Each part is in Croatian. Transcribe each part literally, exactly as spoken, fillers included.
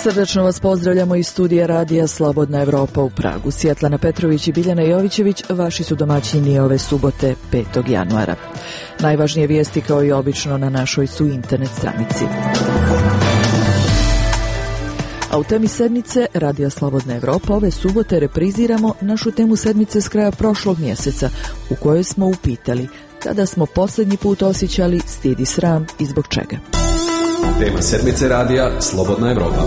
Srdačno vas pozdravljamo iz studija radija Slobodna Evropa u Pragu. Svjetlana Petrović i Biljana Jovićević vaši su domaćini ove subote petog januara. Najvažnije vijesti kao i obično na našoj su internet stranici. A u temi sedmice Radija Slobodna Evropa ove subote repriziramo našu temu sedmice s kraja prošlog mjeseca, u kojoj smo upitali kada smo posljednji put osjećali stid i sram i zbog čega. Tema sedmice Radija Slobodna Evropa.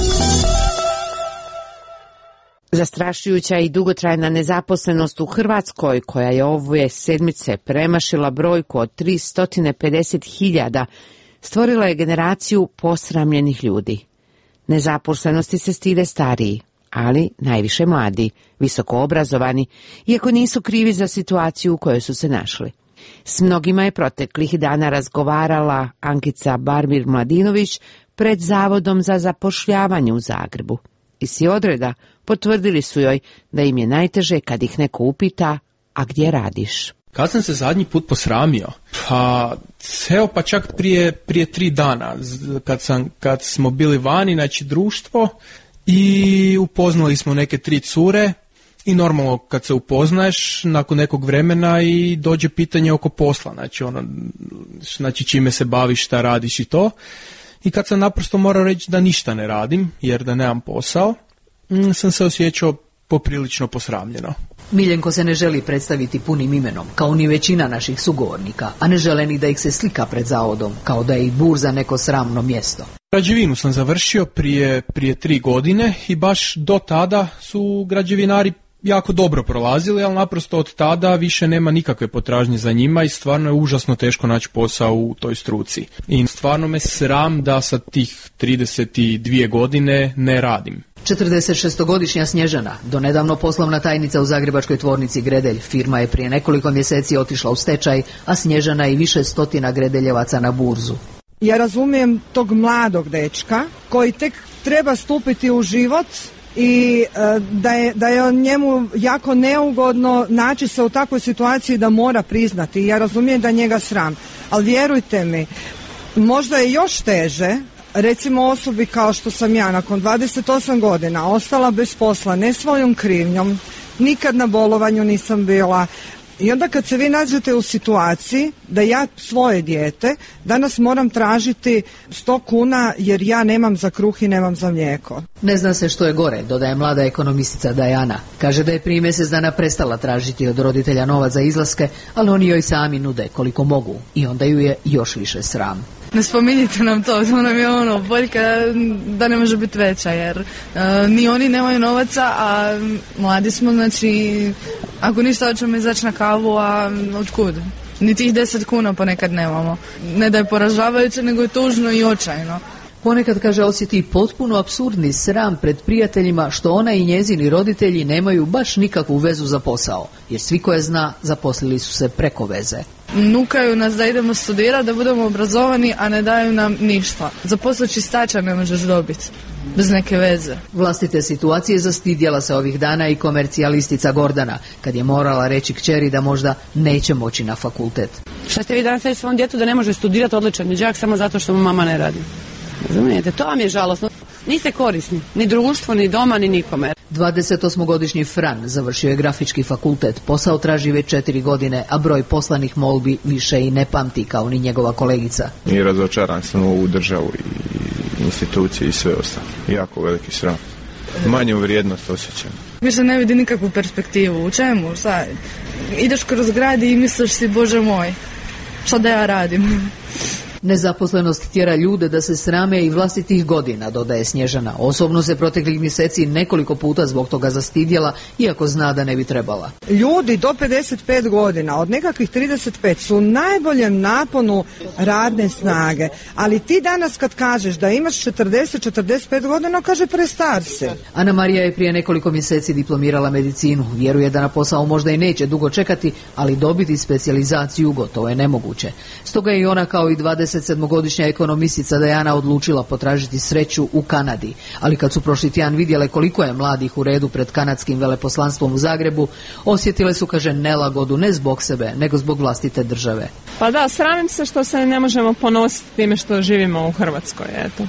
Zastrašujuća i dugotrajna nezaposlenost u Hrvatskoj, koja je ove sedmice premašila brojku od tristo pedeset hiljada, stvorila je generaciju posramljenih ljudi. Nezaposlenosti se stide stariji, ali najviše mladi, visoko obrazovani, iako nisu krivi za situaciju u kojoj su se našli. S mnogima je proteklih dana razgovarala Ankica Barmir-Mladinović pred Zavodom za zapošljavanje u Zagrebu. I svi odreda potvrdili su joj da im je najteže kad ih neko upita, a gdje radiš? Kad sam se zadnji put posramio? Pa, evo pa čak prije, prije tri dana, kad, sam, kad smo bili vani, znači društvo, i upoznali smo neke tri cure. I normalno kad se upoznaješ nakon nekog vremena i dođe pitanje oko posla, znači ono, znači čime se baviš, šta radiš i to. I kad sam naprosto morao reći da ništa ne radim, jer da nemam posao, sam se osjećao poprilično posramljeno. Miljenko se ne želi predstaviti punim imenom, kao ni većina naših sugovornika, a ne žele ni da ih se slika pred zavodom, kao da je i burza neko sramno mjesto. Građevinu sam završio prije, prije tri godine i baš do tada su građevinari jako dobro prolazili, ali naprosto od tada više nema nikakve potražnje za njima i stvarno je užasno teško naći posao u toj struci. I stvarno me sram da sa tih trideset dvije godine ne radim. četrdesetšestogodišnja Snježana, donedavno poslovna tajnica u zagrebačkoj tvornici Gredelj, firma je prije nekoliko mjeseci otišla u stečaj, a Snježana i više stotina Gredeljevaca na burzu. Ja razumijem tog mladog dečka koji tek treba stupiti u život i da je, da je njemu jako neugodno naći se u takvoj situaciji da mora priznati. Ja razumijem da njega sram, ali vjerujte mi, možda je još teže, recimo osobi kao što sam ja, nakon dvadeset osam godina ostala bez posla, ne svojom krivnjom, nikad na bolovanju nisam bila. I onda kad se vi nađete u situaciji da ja svoje dijete danas moram tražiti sto kuna jer ja nemam za kruh i nemam za mlijeko. Ne zna se što je gore, dodaje mlada ekonomistica Dajana. Kaže da je prije mjesec dana prestala tražiti od roditelja novac za izlaske, ali oni joj sami nude koliko mogu i onda ju je još više sram. Ne spominjite nam to, to nam je ono, boljka da ne može biti veća, jer uh, ni oni nemaju novaca, a mladi smo, znači, ako ništa hoćemo izaći na kavu, a otkud? Ni tih deset kuna ponekad nemamo. Ne da je poražavajuće, nego je tužno i očajno. Ponekad, kaže, osjeti potpuno apsurdni sram pred prijateljima što ona i njezini roditelji nemaju baš nikakvu vezu za posao, jer svi koje zna zaposlili su se preko veze. Nukaju nas da idemo studirati, da budemo obrazovani, a ne daju nam ništa. Za posao čistača ne možeš dobiti, bez neke veze. Vlastite situacije zastidjela se ovih dana i komercijalistica Gordana, kad je morala reći kćeri da možda neće moći na fakultet. Šta ste vi danas reći svom djetu da ne može studirati, odličan je đak samo zato što mu mama ne radi? Razumijete, to vam je žalosno. Niste korisni, ni društvu, ni doma, ni nikome. dvadesetosmogodišnji Fran završio je grafički fakultet, posao traži već četiri godine, a broj poslanih molbi više i ne pamti kao ni njegova kolegica. I razočaran sam u ovu državu i institucije i sve ostalo. Jako veliki sram. Manju vrijednost osjećam. Više ne vidi nikakvu perspektivu. U čemu? Šta? Ideš kroz grad i misliš si, Bože moj, šta da ja radim? Nezaposlenost tjera ljude da se srame i vlastitih godina, dodaje Snježana. Osobno se proteklih mjeseci nekoliko puta zbog toga zastidjela, iako zna da ne bi trebala. Ljudi do pedeset pet godina, od nekakvih trideset pet, su u najboljem naponu radne snage. Ali ti danas kad kažeš da imaš četrdeset četrdeset pet godina, kaže prestar se. Ana Marija je prije nekoliko mjeseci diplomirala medicinu. Vjeruje da na posao možda i neće dugo čekati, ali dobiti specijalizaciju gotovo je nemoguće. Stoga je i ona kao i dvadesetsedmogodišnja ekonomistica Dajana odlučila potražiti sreću u Kanadi. Ali kad su prošli tjedan vidjele koliko je mladih u redu pred kanadskim veleposlanstvom u Zagrebu, osjetile su, kaže, nelagodu ne zbog sebe, nego zbog vlastite države. Pa da, sramim se što se ne možemo ponositi time što živimo u Hrvatskoj, eto.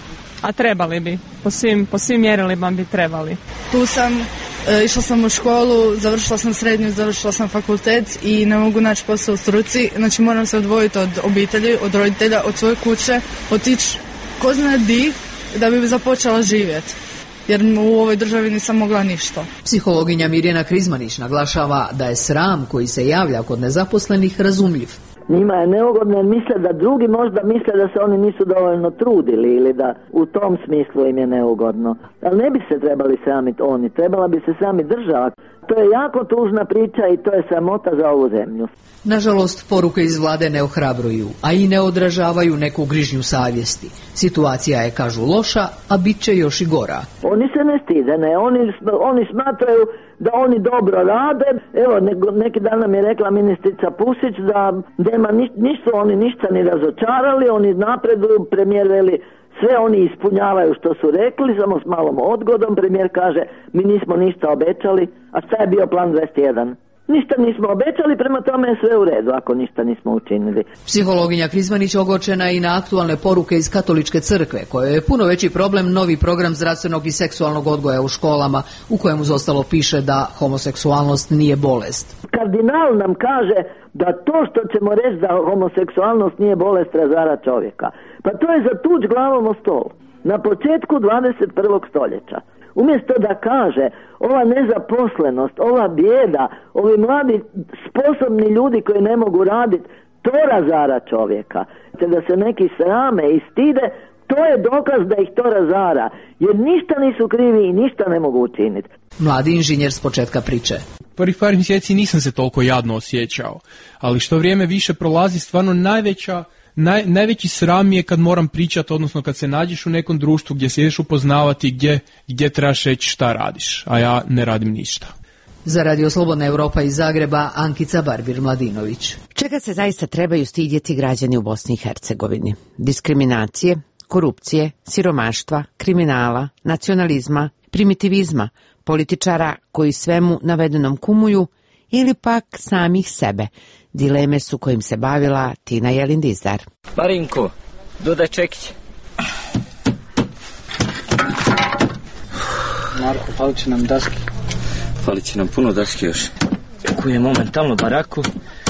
a trebali bi, po svim, po svim mjerilima bi trebali. Tu sam, e, išla sam u školu, završila sam srednju, završila sam fakultet i ne mogu naći posao u struci, znači moram se odvojiti od obitelji, od roditelja, od svoje kuće, otići ko zna di da bi započela živjeti. Jer u ovoj državi nisam mogla ništa. Psihologinja Mirjana Krizmanić naglašava da je sram koji se javlja kod nezaposlenih razumljiv. Njima je neugodno jer misle da drugi možda misle da se oni nisu dovoljno trudili ili da u tom smislu im je neugodno. Ali ne bi se trebali sramiti oni, trebala bi se sami država. To je jako tužna priča i to je sramota za ovu zemlju. Nažalost, poruke iz vlade ne ohrabruju, a i ne odražavaju neku grižnju savjesti. Situacija je, kažu, loša, a bit će još i gora. Oni se ne stide, ne, oni, oni smatraju da oni dobro rade. Evo, ne, neki dan nam je rekla ministrica Pusić da nema ni, nisu oni ništa ni razočarali, oni napreduju, premijer veli sve oni ispunjavaju što su rekli, samo s malom odgodom. Premijer kaže, mi nismo ništa obećali, a šta je bio plan dvadeset jedan? Ništa nismo obećali, prema tome je sve u redu ako ništa nismo učinili. Psihologinja Krizmanić ogorčena je i na aktualne poruke iz Katoličke crkve, koje je puno veći problem novi program zdravstvenog i seksualnog odgoja u školama, u kojem uz ostalo piše da homoseksualnost nije bolest. Kardinal nam kaže da to što ćemo reći da homoseksualnost nije bolest razara čovjeka. Pa to je za tuđ glavom o stol. Na početku dvadeset prvog stoljeća. Umjesto da kaže ova nezaposlenost, ova bijeda, ovi mladi sposobni ljudi koji ne mogu raditi, to razara čovjeka. Te da se neki srame i stide, to je dokaz da ih to razara. Jer ništa nisu krivi i ništa ne mogu učiniti. Mladi inženjer s početka priče. Prvih par mjeseci nisam se toliko jadno osjećao, ali što vrijeme više prolazi, stvarno najveća Naj, najveći sram je kad moram pričati, odnosno kad se nađeš u nekom društvu gdje se ideš upoznavati, gdje, gdje trebaš reći šta radiš, a ja ne radim ništa. Za Radio Slobodna Europa iz Zagreba, Ankica Barbir-Mladinović. Čega se zaista trebaju stidjeti građani u Bosni i Hercegovini? Diskriminacije, korupcije, siromaštva, kriminala, nacionalizma, primitivizma, političara koji svemu navedenom kumuju ili pak samih sebe? Dileme su kojim se bavila Tina Jelindizdar. Marinko, dodaj čekić. Marko, fali će nam daski. Fali će nam puno daski još. Kujem momentalno baraku,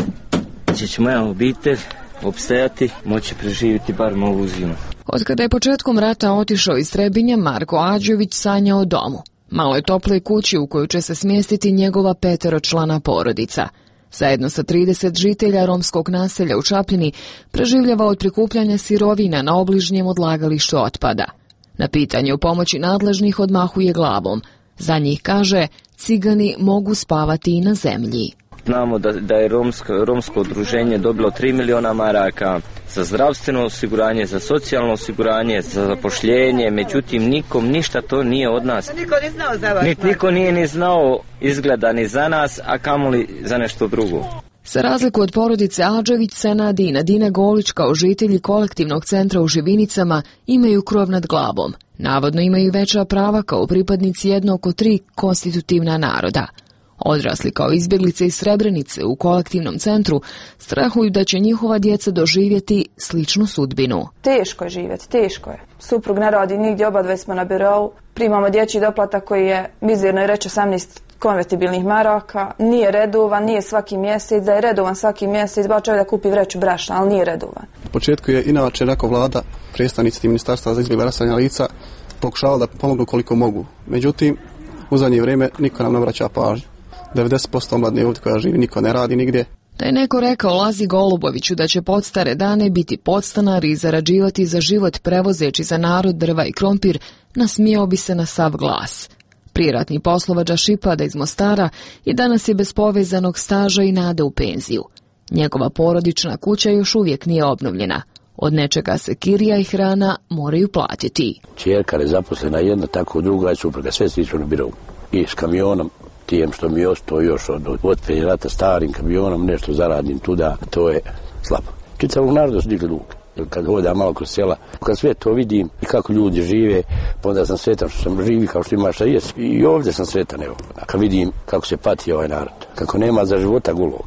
gdje će moja obitelj opstajati, moći preživjeti bar ovu zimu. Od kada je početkom rata otišao iz Trebinja, Marko Ađović sanja o domu. Maloj toploj kući u koju će se smjestiti njegova peteročlana porodica. Zajedno sa trideset žitelja romskog naselja u Čapljini preživljava od prikupljanja sirovina na obližnjem odlagalištu otpada. Na pitanje o pomoći nadležnih odmahuje glavom. Za njih kaže, cigani mogu spavati i na zemlji. Znamo da, da je romsko, romsko udruženje dobilo tri miliona maraka za zdravstveno osiguranje, za socijalno osiguranje, za zapošljenje, međutim nikom ništa to nije od nas. Niko nije znao za vas. Niko, niko nije ni znao izgleda ni za nas, a kamoli za nešto drugo. Za razliku od porodice Adžević, Senad i Nadine Golić kao žitelji kolektivnog centra u Živinicama imaju krov nad glavom. Navodno imaju veća prava kao pripadnici jednog od tri konstitutivna naroda. Odrasli kao izbjeglice iz Srebrenice u kolektivnom centru strahuju da će njihova djeca doživjeti sličnu sudbinu. Teško je živjeti, teško je. Suprug ne radi nigdje, obadve smo na birou, primamo dječji doplatak koji je mizirno i reći osamnaest konvertibilnih maraka, nije redovan, nije svaki mjesec, da je redovan svaki mjesec, ba čovjek da kupi vreću brašna, ali nije redovan. U početku je inače nakon vlada, predstavnici ministarstva za izbjegla raseljena lica pokušavali da pomognu koliko mogu. Međutim, u zadnje vrijeme niko nam ne vraća pažnju. devedeset posto omladne ovdje koja živi, niko ne radi nigdje. Da je neko rekao Lazi Goluboviću da će pod stare dane biti podstanari i zarađivati za život prevozeći za narod drva i krompir, nasmijao bi se na sav glas. Prijeratni poslovađa Šipada iz Mostara i danas je bez povezanog staža i nade u penziju. Njegova porodična kuća još uvijek nije obnovljena. Od nečega se kirija i hrana moraju platiti. Čerka je zaposlena jedna, tako druga je supruga, sve stiču na birovu. I s kamionom, tijem što mi ostao još od otpred rata starim kamionom, nešto zaradim tuda, to je slabo. Čitavog naroda su digli luk. Kad hodam malo kroz sela, kad sve to vidim i kako ljudi žive, pa onda sam sretan što sam živi kao što ima šta jest. I ovdje sam sretan, evo, kad vidim kako se pati ovaj narod, kako nema za života gulog.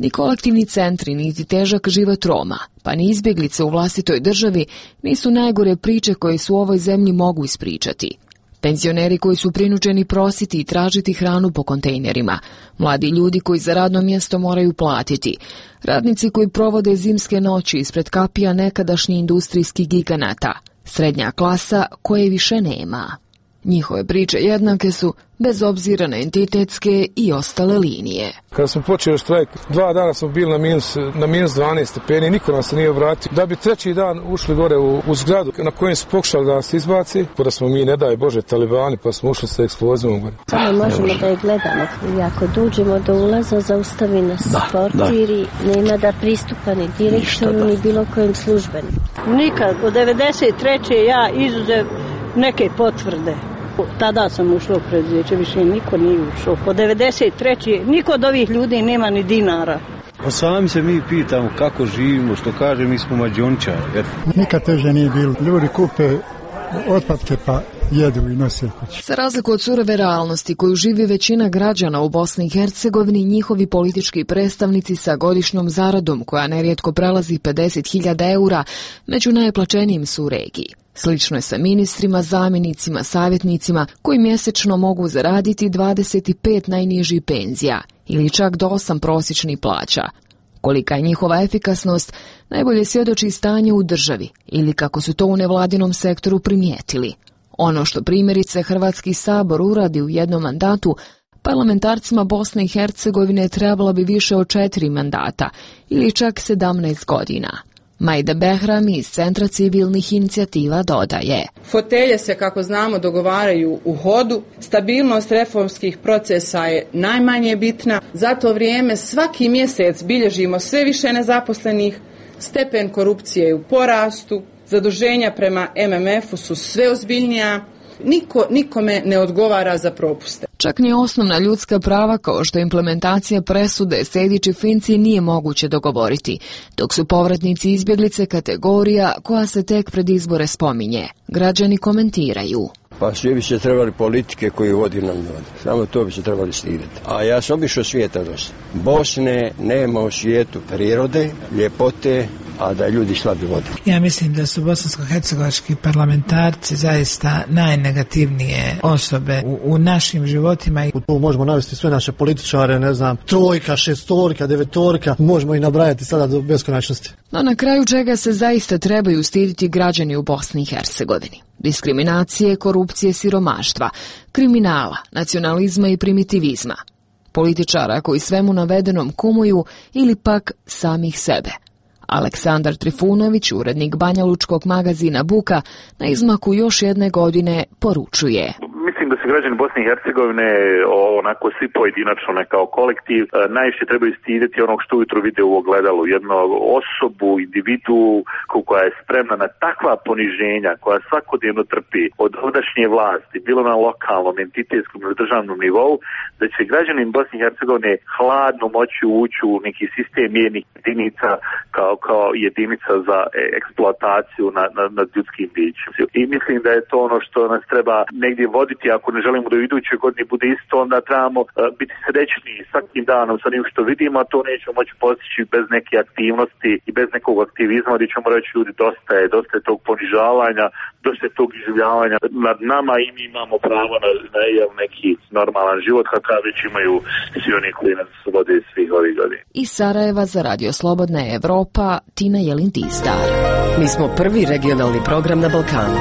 Ni kolektivni centri, niti težak život Roma, pa ni izbjeglice u vlastitoj državi nisu najgore priče koje su u ovoj zemlji mogu ispričati. Penzioneri koji su prinuđeni prositi i tražiti hranu po kontejnerima, mladi ljudi koji za radno mjesto moraju platiti, radnici koji provode zimske noći ispred kapija nekadašnjih industrijskih giganata, srednja klasa koje više nema. Njihove priče jednake su, bez obzira na entitetske i ostale linije. Kada smo počeli štrajk, dva dana smo bili na minus, na minus dvanaest stepeni, niko nam se nije obratio. Da bi treći dan ušli gore u, u zgradu na kojem su pokušali da nas izbaci, pa da smo mi, ne daj Bože, talibani, pa smo ušli sa eksplozijom gore. Samo možemo da je gledamo. I ako dođemo do ulaza, zaustavi nas portir i nema da pristupa ni direktoru, ni bilo kojem službeniku. Nikad, od devedeset treće ja izuzev neke potvrde. Tada sam ušao u preduzeće, više niko nije ušao. Po devedeset treće niko od ovih ljudi nema ni dinara. Pa sami se mi pitamo kako živimo, što kaže, mi smo mađončari. Nikad teže nije bilo. Ljudi kupe otpadke pa jedu i nose kući. Za razliku od surove realnosti koju živi većina građana u Bosni i Hercegovini, njihovi politički predstavnici sa godišnjom zaradom, koja nerijetko prelazi pedeset hiljada eura, među najplaćenijim su u regiji. Slično je sa ministrima, zamjenicima, savjetnicima koji mjesečno mogu zaraditi dvadeset pet najnižih penzija ili čak do osam prosječnih plaća. Kolika je njihova efikasnost, najbolje svjedoči stanje u državi ili kako su to u nevladinom sektoru primijetili. Ono što primjerice Hrvatski sabor uradi u jednom mandatu, parlamentarcima Bosne i Hercegovine trebalo bi više od četiri mandata ili čak sedamnaest godina. Majda Behrami iz Centra civilnih inicijativa dodaje: Fotelje se, kako znamo, dogovaraju u hodu, stabilnost reformskih procesa je najmanje bitna, za to vrijeme svaki mjesec bilježimo sve više nezaposlenih, stepen korupcije je u porastu, zaduženja prema M M F-u su sve ozbiljnija, niko nikome ne odgovara za propuste. Čak ni osnovna ljudska prava kao što je implementacija presude Sejdić i Finci nije moguće dogovoriti, dok su povratnici izbjeglice kategorija koja se tek pred izbore spominje. Građani komentiraju: Pa svi bi se trebali politike koji vodi nam ljudi. Samo to bi se trebali stiditi. A ja sam obišao svijeta dosta. Bosne nema u svijetu prirode, ljepote, a da ljudi slabi vode. Ja mislim da su bosansko-hercegovački parlamentarci zaista najnegativnije osobe u, u našim životima. Tu možemo navesti sve naše političare, ne znam, trojka, šestorka, devetorka, možemo i nabrajati sada do beskonačnosti. No na kraju čega se zaista trebaju stiditi građani u Bosni i Hercegovini? Diskriminacije, korupcije, siromaštva, kriminala, nacionalizma i primitivizma. Političara koji svemu navedenom kumuju ili pak samih sebe. Aleksandar Trifunović, urednik banjalučkog magazina Buka, na izmaku još jedne godine poručuje: Mislim da se građani Bosne i Hercegovine, onako svi pojedinačno, ne kao kolektiv, najviše trebaju stidjeti onog što ujutro vide u ogledalu. Jednu osobu, individu koja je spremna na takva poniženja, koja svakodnevno trpi od ovdašnje vlasti, bilo na lokalnom, entitetskom ili državnom nivou, da će građani Bosne i Hercegovine hladno moći ući u neki sistem mjernih jedinica kao, kao jedinica za eksploataciju nad, nad, nad ljudskim bićem. I mislim da je to ono što nas treba negdje voditi. Ako ne želimo da u idućoj godini bude isto, onda trebamo uh, biti srećni svakim danom sa njim što vidimo, a to nećemo moći postići bez neke aktivnosti i bez nekog aktivizma, gdje ćemo reći ljudi dosta je, dosta je tog ponižavanja, dosta je tog iživljavanja nad nama i mi imamo pravo na, na neki normalan život kakav već imaju svi oni koji nas vode svih ovih godina. Iz Sarajeva za Radio Slobodna Evropa, Tina Jelin-Tistar. Mi smo prvi regionalni program na Balkanu.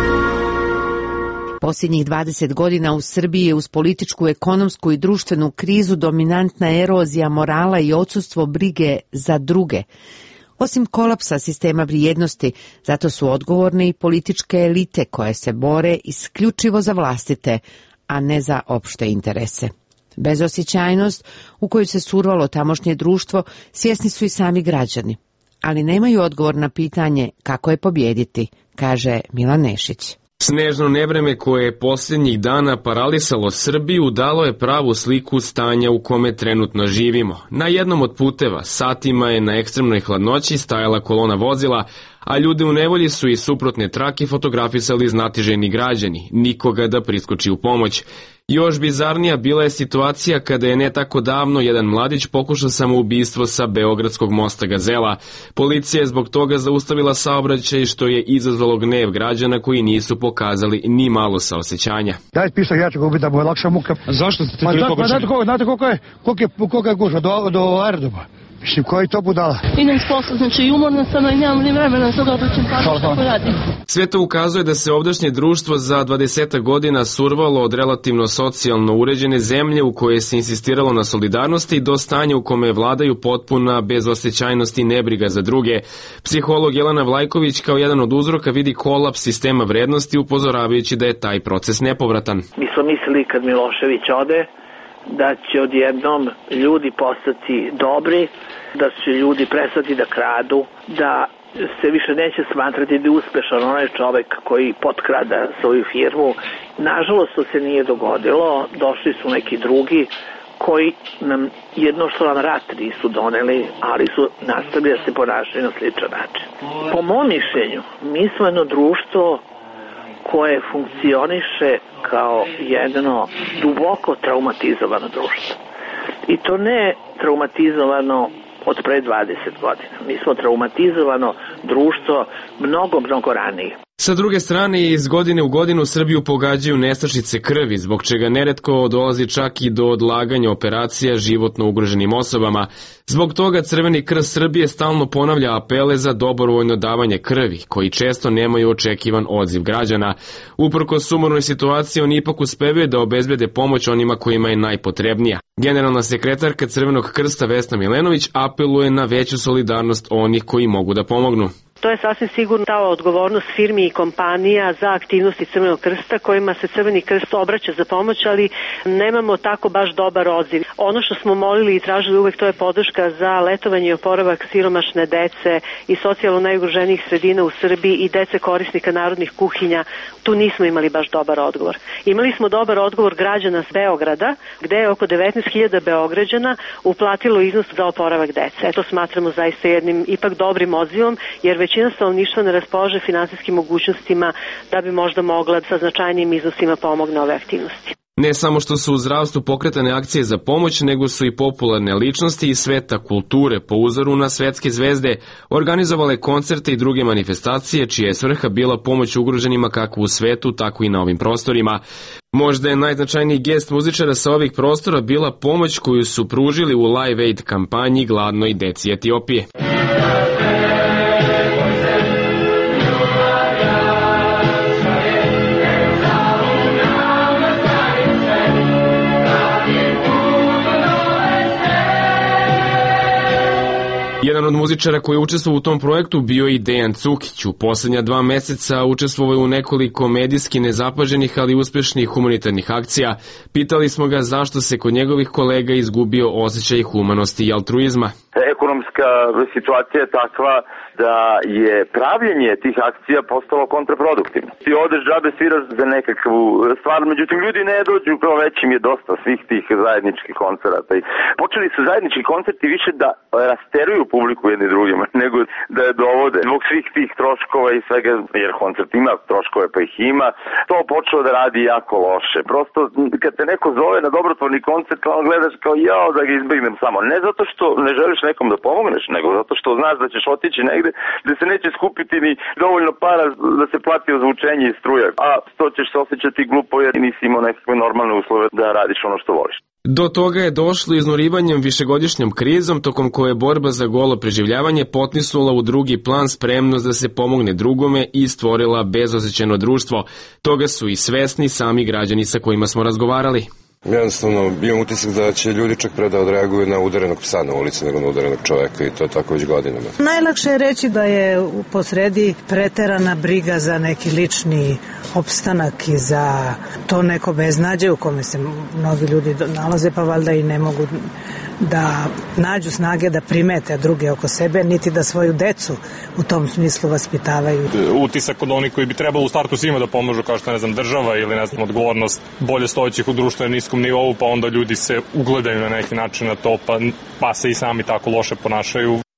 Posljednjih dvadeset godina u Srbiji je uz političku, ekonomsku i društvenu krizu dominantna erozija morala i odsustvo brige za druge. Osim kolapsa sistema vrijednosti, zato su odgovorne i političke elite koje se bore isključivo za vlastite, a ne za opšte interese. Bezosjećajnost u koju se survalo tamošnje društvo svjesni su i sami građani, ali nemaju odgovor na pitanje kako je pobijediti, kaže Milan Nešić. Snežno nevreme koje je posljednjih dana paralisalo Srbiju dalo je pravu sliku stanja u kome trenutno živimo. Na jednom od puteva satima je na ekstremnoj hladnoći stajala kolona vozila, a ljude u nevolji su i suprotne trake fotografisali znatiželjni građani, nikoga da priskoči u pomoć. Još bizarnija bila je situacija kada je ne tako davno jedan mladić pokušao samoubistvo sa Beogradskog mosta Gazela. Policija je zbog toga zaustavila saobraćaj, što je izazvalo gnev građana koji nisu pokazali ni malo saosećanja. Daj pisak, ja ću ga ubiti da mu je lakša muka. A zašto ste ti pa, toliko pa, znate, koliko, znate koliko je, koliko je, koliko je gužva do, do aerodroma? Mislim, koji to budala? Idem s posla, znači i umorna sam i nemam ni vremena za da obraćam pažnju što radim. Sve to ukazuje da se ovdašnje društvo za dvadesetak godina survalo od relativno socijalno uređene zemlje u kojoj se insistiralo na solidarnosti do stanja u kome vladaju potpuna bezosjećajnost i nebriga za druge. Psiholog Jelena Vlajković kao jedan od uzroka vidi kolaps sistema vrednosti, upozoravajući da je taj proces nepovratan. Mi smo mislili kad Milošević ode da će odjednom ljudi postati dobri, da će ljudi prestati da kradu, da se više neće smatrati da je uspešan onaj čovek koji potkrada svoju firmu. Nažalost, to se nije dogodilo, došli su neki drugi koji nam jedno što nam rat nisu doneli, ali su nastavili da se ponašaju na sličan način. Po mom mišljenju, mi smo jedno društvo koje funkcioniše kao jedno duboko traumatizovano društvo. I to ne traumatizovano od pre dvadeset godina. Mi smo traumatizovano društvo mnogo, mnogo ranije. Sa druge strane, iz godine u godinu Srbiju pogađaju nestašice krvi, zbog čega neretko dolazi čak i do odlaganja operacija životno ugroženim osobama. Zbog toga Crveni krst Srbije stalno ponavlja apele za dobrovoljno davanje krvi, koji često nemaju očekivan odziv građana. Uprkos sumornoj situaciji, oni ipak uspevaju da obezbede pomoć onima kojima je najpotrebnija. Generalna sekretarka Crvenog krsta Vesna Milenović apeluje na veću solidarnost onih koji mogu da pomognu. To je sasvim sigurno ta odgovornost firmi i kompanija za aktivnosti Crvenog krsta kojima se Crveni krst obraća za pomoć, ali nemamo tako baš dobar odziv. Ono što smo molili i tražili uvek, to je podrška za letovanje i oporavak siromašne dece i socijalno najugroženijih sredina u Srbiji i dece korisnika narodnih kuhinja. Tu nismo imali baš dobar odgovor. Imali smo dobar odgovor građana s Beograda, gde je oko devetnaest hiljada Beograđana uplatilo iznos za oporavak dece. Eto, smatramo zaista jednim ipak dobrim odzivom, jer već većina stanovništva ne raspolaže finansijskim mogućnostima da bi možda mogla sa značajnim iznosima pomogne ove aktivnosti. Ne samo što su u zdravstvu pokretane akcije za pomoć, nego su i popularne ličnosti iz sveta kulture po uzoru na svetske zvezde organizovale koncerte i druge manifestacije, čija je svrha bila pomoć ugroženima kako u svetu, tako i na ovim prostorima. Možda je najznačajniji gest muzičara sa ovih prostora bila pomoć koju su pružili u Live Aid kampanji gladnoj deci Etiopije. Jedan od muzičara koji je učestvovao u tom projektu bio i Dejan Cukić. U poslednja dva meseca učestvovao je u nekoliko medijski nezapaženih, ali uspešnih humanitarnih akcija. Pitali smo ga zašto se kod njegovih kolega izgubio osjećaj humanosti i altruizma. Ekonomska situacija je takva da je pravljenje tih akcija postalo kontraproduktivno. Ti odeš džabe, sviraš za nekakvu stvar, međutim ljudi ne dođu, kao već im je dosta svih tih zajedničkih koncerata. I počeli su zajednički koncerti više da rasteruju publiku jedni drugima, nego da je dovode. Zbog svih tih troškova i svega, jer koncert ima troškove pa ih ima, to počelo da radi jako loše. Prosto kad te neko zove na dobrotvorni koncert, kao gledaš kao jao da ga izbegnem samo. Ne zato što ne želiš nekom da pomogneš, nego zato što znaš da ćeš otići negde gde se neće skupiti ni dovoljno para da se plati ozvučenje i struja. A to ćeš se osjećati glupo jer nisi imao nekakve normalne uslove da radiš ono što voliš. Do toga je došlo iznurivanjem višegodišnjom krizom, tokom koje borba za golo preživljavanje potisnula u drugi plan spremnost da se pomogne drugome i stvorila bezosjećajno društvo. Toga su i svesni sami građani sa kojima smo razgovarali. Jednostavno, imam utisak da će ljudi čak pre da odreaguju na udarenog psa na ulici nego na udarenog čoveka i to je tako već godinama. Najlakše je reći da je u posredi preterana briga za neki lični opstanak i za to neko beznađe u kome se mnogi ljudi nalaze, pa valjda i ne mogu da nađu snage da primete druge oko sebe, niti da svoju decu u tom smislu vaspitavaju. Utisak od onih koji bi trebalo u startu svima da pomožu, kao što ne znam država ili ne znam odgovornost bolje stojećih u društvenom niskom nivou, pa onda ljudi se ugledaju na neki način na to, pa, pa se i sami tako loše ponašaju.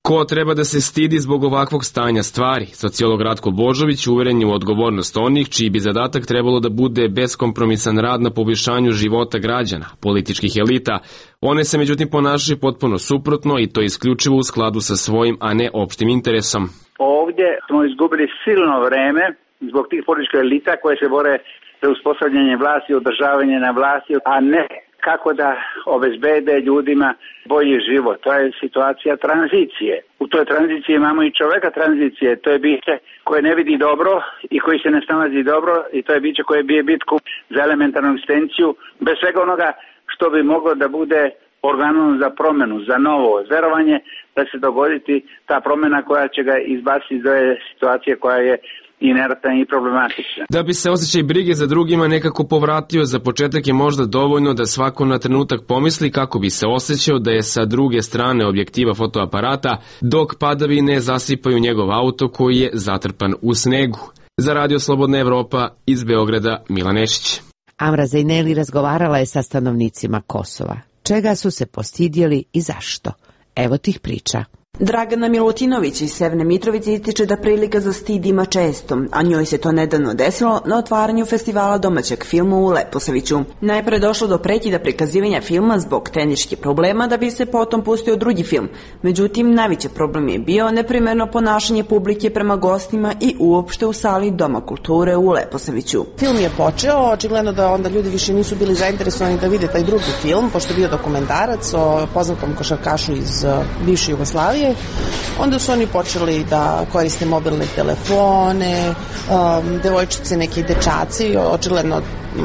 Ko treba da se stidi zbog ovakvog stanja stvari? Sociolog Ratko Božović uveren je u odgovornost onih čiji bi zadatak trebalo da bude beskompromisan rad na poboljšanju života građana, političkih elita. One se međutim ponašaju potpuno suprotno i to isključivo u skladu sa svojim, a ne opštim interesom. Ovdje smo izgubili silno vreme zbog tih političkih elita koje se bore za uspostavljanje vlasti, održavanje na vlasti, a ne kako da obezbede ljudima bolji život. To je situacija tranzicije. U toj tranziciji imamo i čoveka tranzicije. To je biće koje ne vidi dobro i koji se ne snalazi dobro i to je biće koje bije bitku za elementarnu egzistenciju bez svega onoga što bi moglo da bude organom za promenu, za novo verovanje da se dogoditi ta promena koja će ga izbaciti iz ove situacije koja je inertna i problematična. Da bi se osjećaj brige za drugima nekako povratio, za početak je možda dovoljno da svako na trenutak pomisli kako bi se osjećao da je sa druge strane objektiva fotoaparata, dok padavine zasipaju njegov auto koji je zatrpan u snegu. Za Radio Slobodna Evropa iz Beograda, Milan Nešić. Amra Zejneli razgovarala je sa stanovnicima Kosova. Čega su se postidjeli i zašto? Evo tih priča. Dragana Milutinović iz Severne Mitrovice ističe da prilika za stid ima često, a njoj se to nedavno desilo na otvaranju festivala domaćeg filma u Leposaviću. Najpre je došlo do prekida prikazivanja filma zbog tehničkih problema da bi se potom pustio drugi film. Međutim, najveći problem je bio neprimerno ponašanje publike prema gostima i uopšte u sali Doma kulture u Leposaviću. Film je počeo, očigledno da onda ljudi više nisu bili zainteresovani da vide taj drugi film, pošto je bio dokumentarac o poznatom košarkašu iz bivše Jugoslavije. Onda su oni počeli da koriste mobilne telefone, um, devojčice, neki dečaci, očigledno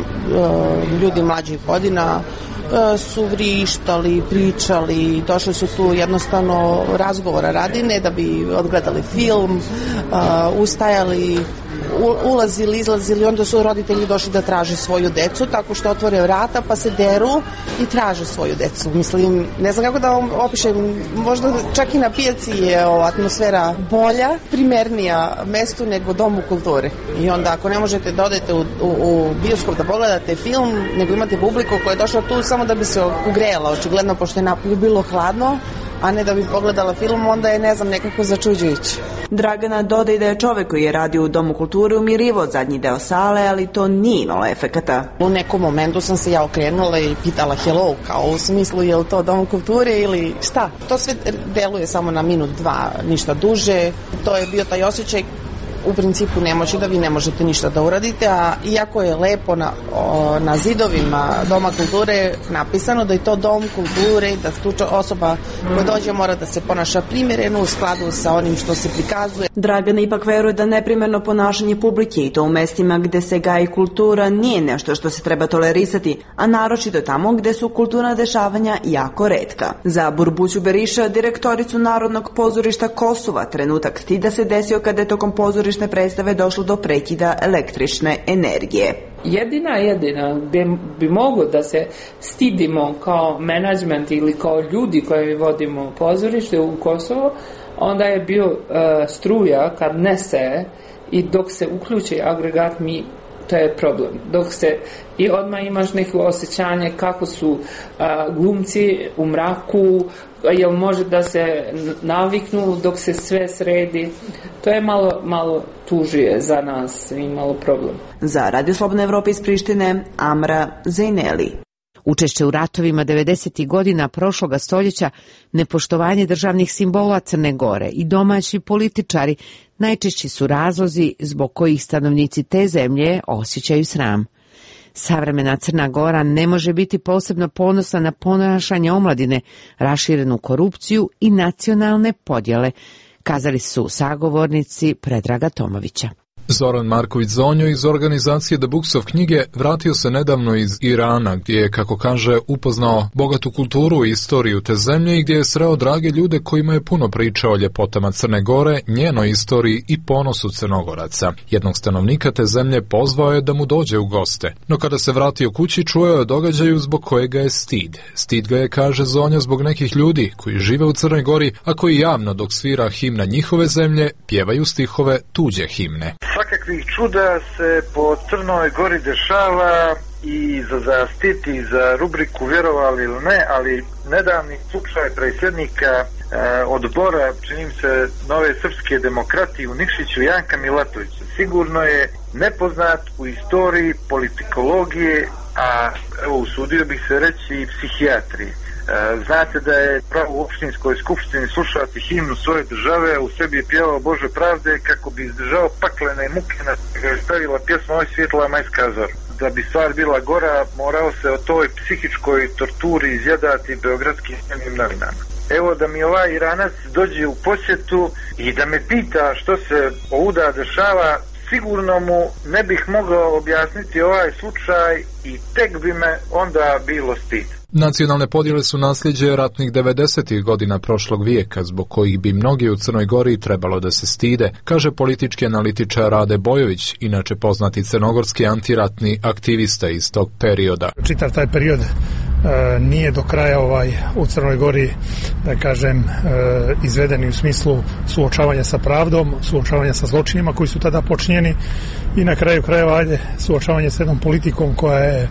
um, ljudi mlađih godina uh, su vrištali, pričali, došli su tu jednostavno razgovora radi, ne da bi odgledali film, uh, ustajali, ulazili, izlazili, onda su roditelji došli da traže svoju decu tako što otvore vrata pa se deru i traže svoju decu. Mislim, ne znam kako da vam opišem, možda čak i na pijaci je o, atmosfera bolja, primernija mestu nego Domu kulture. I onda ako ne možete da odete u, u, u bioskop da pogledate film, nego imate publiku koja je došla tu samo da bi se ugrejala, očigledno pošto je napolju bilo hladno, a ne da bi pogledala film, onda je, ne znam, nekako začuđujuće. Dragana dodaje da je čovek koji je radio u Domu kulture umirivao zadnji deo sale, ali to nije imalo efekata. U nekom momentu sam se ja okrenula i pitala hello, kao u smislu je li to Dom kulture ili šta. To sve deluje samo na minut, dva, ništa duže. To je bio taj osjećaj u principu nemoći da vi ne možete ništa da uradite, a iako je lepo na, o, na zidovima Doma kulture napisano da je to Dom kulture, da tu osoba koja dođe mora da se ponaša primjereno u skladu sa onim što se prikazuje. Dragana ipak veruje da neprimerno ponašanje publike i to u mestima gde se gaji kultura nije nešto što se treba tolerisati, a naročito tamo gde su kulturna dešavanja jako retka. Za Burbuću Beriša, direktoricu Narodnog pozorišta Kosova, trenutak stida se desio kada je tokom pozorišta predstave došlo do prekida električne energije. Jedina jedina gde bi moglo da se stidimo kao menadžment ili kao ljudi koji vodimo pozorište u Kosovo, onda je bio uh, struja kad nestaje i dok se uključi agregat mi to je problem. Dok se i odmah imaš neko osjećanje kako su a, glumci u mraku, jel može da se naviknu dok se sve sredi. To je malo, malo tužije za nas i malo problem. Za Radio Slobodna Evropa iz Prištine, Amra Zejneli. Učešće u ratovima devedesetih godina prošloga stoljeća, nepoštovanje državnih simbola Crne Gore i domaći političari najčešći su razlozi zbog kojih stanovnici te zemlje osjećaju sram. Savremena Crna Gora ne može biti posebno ponosna na ponašanje omladine, raširenu korupciju i nacionalne podjele, kazali su sagovornici Predraga Tomovića. Zoran Marković Zonjo iz organizacije The Books of knjige vratio se nedavno iz Irana, gdje je, kako kaže, upoznao bogatu kulturu i istoriju te zemlje i gdje je sreo drage ljude kojima je puno pričao o ljepotama Crne Gore, njenoj istoriji i ponosu Crnogoraca. Jednog stanovnika te zemlje pozvao je da mu dođe u goste, no kada se vratio kući čuo je o događaju zbog kojega je stid. Stid ga je, kaže Zonja, zbog nekih ljudi koji žive u Crnoj Gori, a koji javno dok svira himna njihove zemlje, pjevaju stihove tuđe himne. Svakakvih čuda se po Crnoj Gori dešava, i za zaštiti i za rubriku vjerovali ili ne, ali nedavni slučaj predsjednika e, odbora, činim se, Nove srpske demokratije u Nikšiću, Janka Milatovića, sigurno je nepoznat u istoriji politikologije, a evo usudio bih se reći i psihijatrije. Znate da je pravo u opštinskoj skupštini slušati himnu svoje države, u sebi je pjevao Bože pravde kako bi izdržao paklene muke na ga je stavila pjesma Oj svjetla majska zora. Da bi stvar bila gora, morao se o toj psihičkoj torturi izjedati beogradskim novinama. Evo da mi ovaj Iranac dođe u posjetu i da me pita što se ovuda dešava, sigurno mu ne bih mogao objasniti ovaj slučaj i tek bi me onda bilo stid. Nacionalne podjele su nasljeđe ratnih devedesetih godina prošlog vijeka, zbog kojih bi mnogi u Crnoj Gori trebalo da se stide, kaže politički analitičar Rade Bojović, inače poznati crnogorski antiratni aktivista iz tog perioda. Čitav taj period e, nije do kraja ovaj u Crnoj Gori, da kažem, e, izvedeni u smislu suočavanja sa pravdom, suočavanja sa zločinima koji su tada počinjeni i na kraju krajeva ajde suočavanje s jednom politikom koja je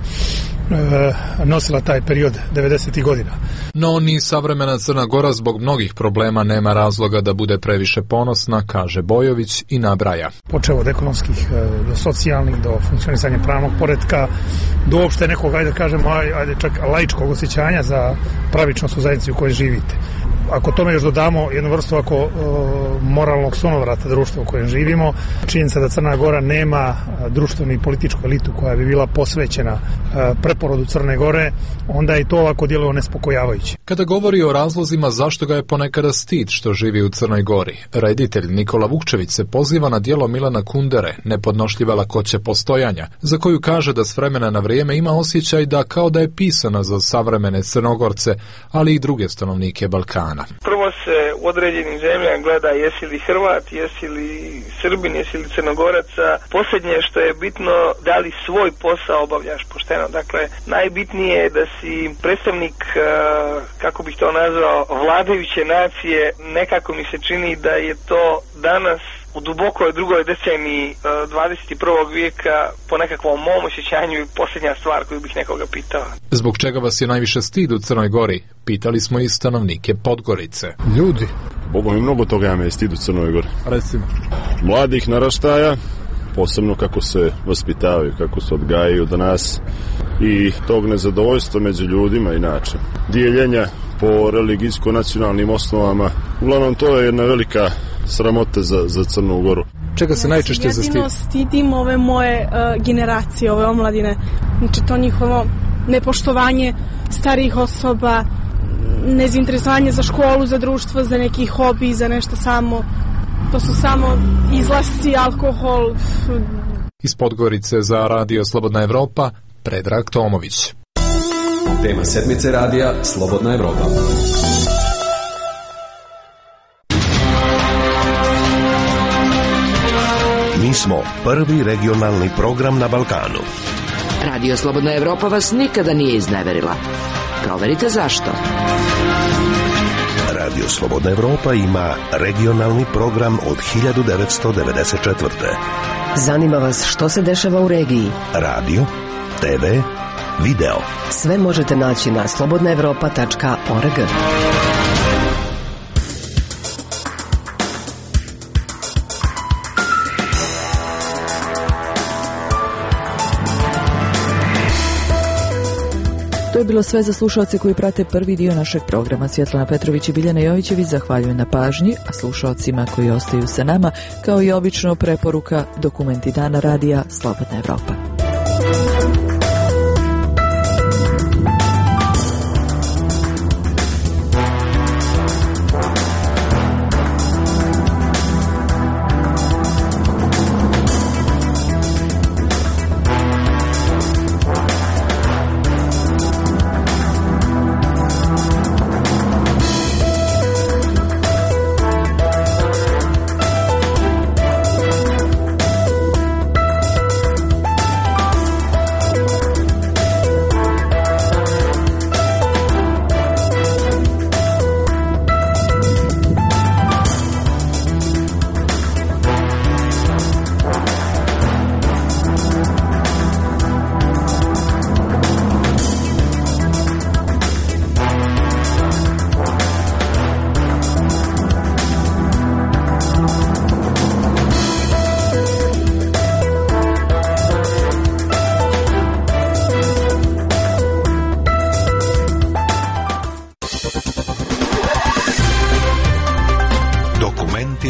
nosila taj period devedesetih godina. No ni savremena Crna Gora zbog mnogih problema nema razloga da bude previše ponosna, kaže Bojović i nabraja. Počeo od ekonomskih do socijalnih, do funkcionisanja pravnog poretka, do uopšte nekog, ajde kažemo, ajde čak laičkog osjećanja za pravičnost u zajednici u kojoj živite. Ako tome još dodamo jednu vrstu ako e, moralnog sunovrata društva u kojem živimo, činjenica da Crna Gora nema društvenu i političku elitu koja bi bila posvećena e, preporodu Crne Gore, onda je to ovako djeluje nespokojavajuće. Kada govori o razlozima zašto ga je ponekada stid što živi u Crnoj Gori, reditelj Nikola Vukčević se poziva na djelo Milana Kundere, Nepodnošljiva lakoća postojanja, za koju kaže da s vremena na vrijeme ima osjećaj da kao da je pisana za savremene Crnogorce, ali i druge stanovnike Balkana. Prvo se u određenim zemljama gleda jesi li Hrvat, jesi li Srbin, jesi li Crnogoraca. Posljednje što je bitno, da li svoj posao obavljaš pošteno. Dakle, najbitnije je da si predstavnik, kako bih to nazvao, vladajuće nacije. Nekako mi se čini da je to danas u dubokoj drugoj deceniji dvadeset prvog vijeka po nekakvom mom osjećanju i posljednja stvar koju bih nekoga pitao. Zbog čega vas je najviše stid u Crnoj Gori? Pitali smo i stanovnike Podgorice. Ljudi. Bobo mi mnogo toga ja me je stid u Crnoj Gori. Recimo. Mladih naraštaja, posebno kako se vaspitavaju, kako se odgajaju do nas i tog nezadovoljstva među ljudima inače. Dijeljenja po religijsko-nacionalnim osnovama. Uglavnom to je jedna velika sramota za, za Crnu Goru. Čega se najčešće zastidi? Jedino stidim ove moje uh, generacije, ove omladine. Znači to njihovo nepoštovanje starijih osoba, nezainteresovanje za školu, za društvo, za neki hobi, za nešto samo. To su samo izlasci, alkohol. Iz Podgorice za Radio Slobodna Evropa, Predrag Tomović. Tema sedmice radija Slobodna Evropa. Mi smo prvi regionalni program na Balkanu. Radio Slobodna Evropa vas nikada nije izneverila. Proverite zašto. Radio Slobodna Evropa ima regionalni program od hiljadu devetsto devedeset četvrte. Zanima vas što se dešava u regiji? Radio, te ve, video. Sve možete naći na slobodna evropa tačka org. To je bilo sve za slušalce koji prate prvi dio našeg programa. Svjetlana Petrović i Biljana Jovićević zahvaljuju na pažnji, a slušalcima koji ostaju sa nama, kao i obično, preporuka Dokumenti dana radija Slobodna Evropa.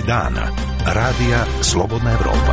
dana. Radija Slobodna Evropa.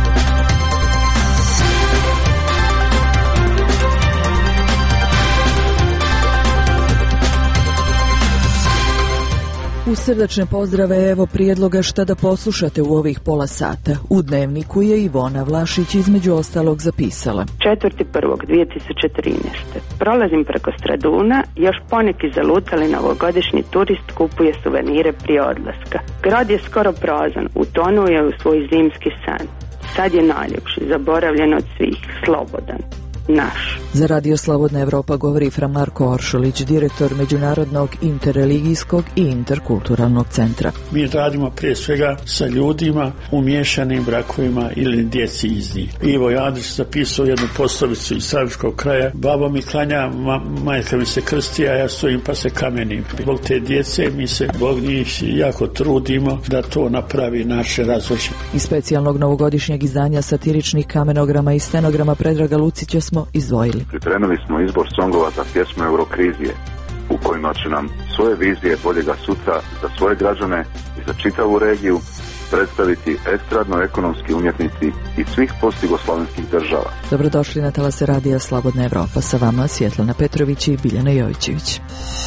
U srdačne pozdrave, evo prijedloga šta da poslušate u ovih pola sata. U Dnevniku je Ivona Vlašić između ostalog zapisala. četvrti prvog dvije tisuće trinaeste. Prolazim preko Straduna, još poneki zalutali novogodišnji turist kupuje suvenire prije odlaska. Grad je skoro prazan, utonuo je u svoj zimski san. Sad je najljepši, zaboravljen od svih, slobodan. Naš. Za Radio Slobodna Evropa govori Fra Marko Oršolić, direktor Međunarodnog interreligijskog i interkulturalnog centra. Mi radimo prije svega sa ljudima u miješanim brakovima ili djeci iz njih. Ivo Jadić zapisao jednu poslovicu iz Saviškog kraja: babo mi klanja, ma, majka mi se krsti, a ja stojim pa se kamenim. Zbog te djece mi se zbog njih jako trudimo da to napravi naše razvođe. Iz specijalnog novogodišnjeg izdanja satiričnih kamenograma i stenograma Predraga Lucića smo izdvojili. Pripremili smo izbor songova za pjesmu Eurokrizije, u kojima će nam svoje vizije boljega sutra za svoje građane i za čitavu regiju predstaviti estradno-ekonomski umjetnici iz svih postjugoslavenskih država. Dobrodošli na talase Radija Slobodna Evropa. Sa vama Svjetlana Petrović i Biljana Jovićević.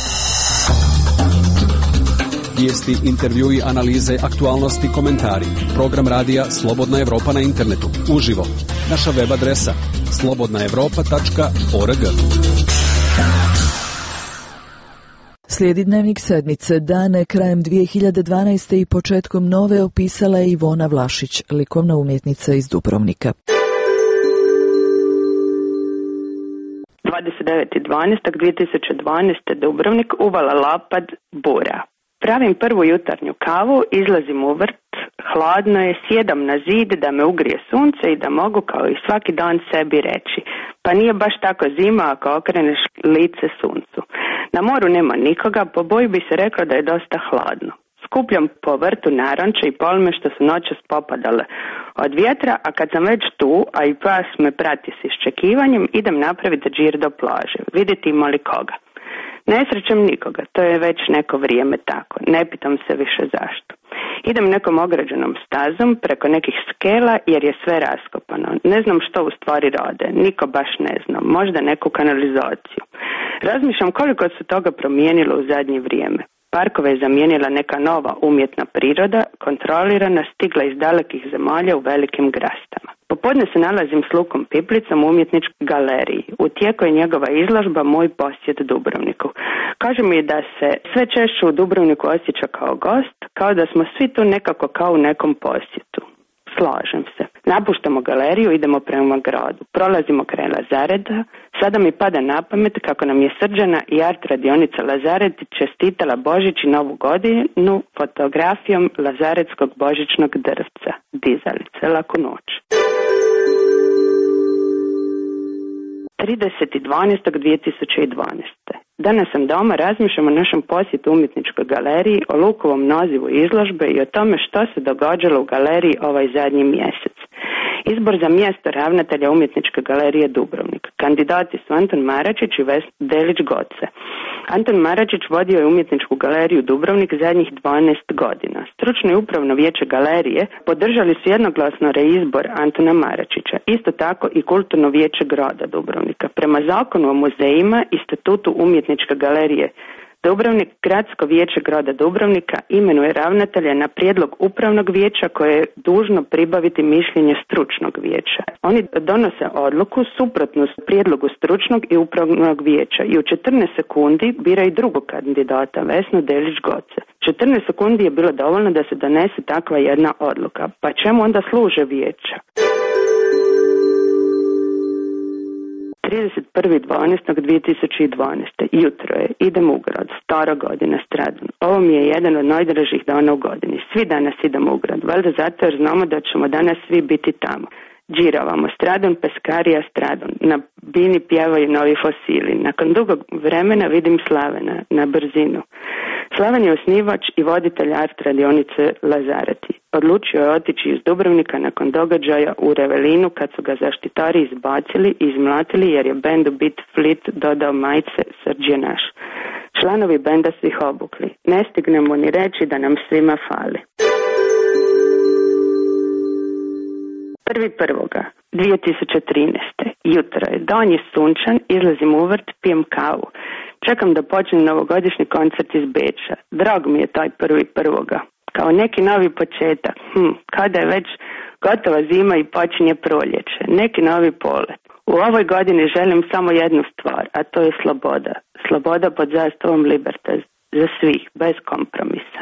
Vijesti, intervjui, analize, aktualnosti, komentari. Program radija Slobodna Evropa na internetu. Uživo. Naša web adresa slobodna evropa tačka org. Slijedi Dnevnik sedmice. Dane krajem dvije hiljade dvanaeste. i početkom nove opisala je Ivona Vlašić, likovna umjetnica iz Dubrovnika. dvadeset deveti dvanaesti dvije tisuće dvanaeste. Dubrovnik, uvala Lapad, bura. Pravim prvu jutarnju kavu, izlazim u vrt, hladno je, sjedam na zid da me ugrije sunce i da mogu kao i svaki dan sebi reći: pa nije baš tako zima ako okreneš lice suncu. Na moru nema nikoga, po boji bi se reklo da je dosta hladno. Skupljam po vrtu naranče i palme što su noćas popadale od vjetra, a kad sam već tu, a i pas me prati s iščekivanjem, idem napraviti džir do plaže, vidjeti ima li koga. Ne srećem nikoga, to je već neko vrijeme tako, ne pitam se više zašto. Idem nekom ograđenom stazom preko nekih skela jer je sve raskopano. Ne znam što u stvari rade, niko baš ne zna, možda neku kanalizaciju. Razmišljam koliko se toga promijenilo u zadnje vrijeme. Parkove je zamijenila neka nova umjetna priroda, kontrolirana, stigla iz dalekih zemalja u velikim grastama. Popodne se nalazim s Lukom Piplicom u umjetničkoj galeriji. U tijeku je njegova izložba Moj posjet Dubrovniku. Kaže mi da se sve češće u Dubrovniku osjeća kao gost, kao da smo svi tu nekako kao u nekom posjetu. Slažem se. Napuštamo galeriju, idemo prema gradu. Prolazimo kraj Lazareta. Sada mi pada na pamet kako nam je Srđana i art radionica Lazaret čestitala Božić i Novu godinu fotografijom lazaretskog božićnog drvca. Dizalice, laku noć. trideseti dvanaesti dvije tisuće dvanaeste. Danas sam doma, razmišljam o našem posjetu umjetničkoj galeriji, o Lukovom nazivu izložbe i o tome što se događalo u galeriji ovaj zadnji mjesec. Izbor za mjesto ravnatelja umjetničke galerije Dubrovnik. Kandidati su Anton Maračić i Vesna Delić-Goce. Anton Maračić vodio je umjetničku galeriju Dubrovnik zadnjih dvanaest godina. Stručno i upravno vijeće galerije podržali su jednoglasno reizbor Antona Maračića. Isto tako i kulturno vijeće grada Dubrovnika. Prema zakonu o muzejima i statutu umjetničke galerije Dubrovnik, gradsko vijeće grada Dubrovnika imenuje ravnatelja na prijedlog upravnog vijeća koje je dužno pribaviti mišljenje stručnog vijeća. Oni donose odluku suprotnu prijedlogu stručnog i upravnog vijeća i u četrnaest sekundi biraju drugog kandidata, Vesnu Delić-Goce. četrnaest sekundi je bilo dovoljno da se donese takva jedna odluka. Pa čemu onda služe vijeća? trideset prvog dvanaestog dvije tisuće dvanaeste. Jutro je, idem u grad, stara godina, Stradun. Ovo mi je jedan od najdražih dana u godini. Svi danas idemo u grad, valjda zato jer znamo da ćemo danas svi biti tamo. Džiravamo, Stradun, Peskarija, Stradun. Na bini pjevaju novi fosili. Nakon dugog vremena vidim Slavena na brzinu. Slaven je osnivač i voditelj art radionice Lazareti. Odlučio je otići iz Dubrovnika nakon događaja u Revelinu kad su ga zaštitari izbacili i izmlatili jer je bendu Beat Fleet dodao majice Srđe naš. Članovi benda su ih obukli. Ne stignemo ni reći da nam svima fali. Prvi prvog dvije tisuće trinaeste. Jutro je, dan je sunčan, izlazim u vrt, pijem kavu. Čekam da počne novogodišnji koncert iz Beča. Drag mi je taj prvi prvoga. Kao neki novi početak. Hm, kada je već gotova zima i počinje proljeće. Neki novi polet. U ovoj godini želim samo jednu stvar, a to je sloboda. Sloboda pod zastavom Libertas. Za svih, bez kompromisa.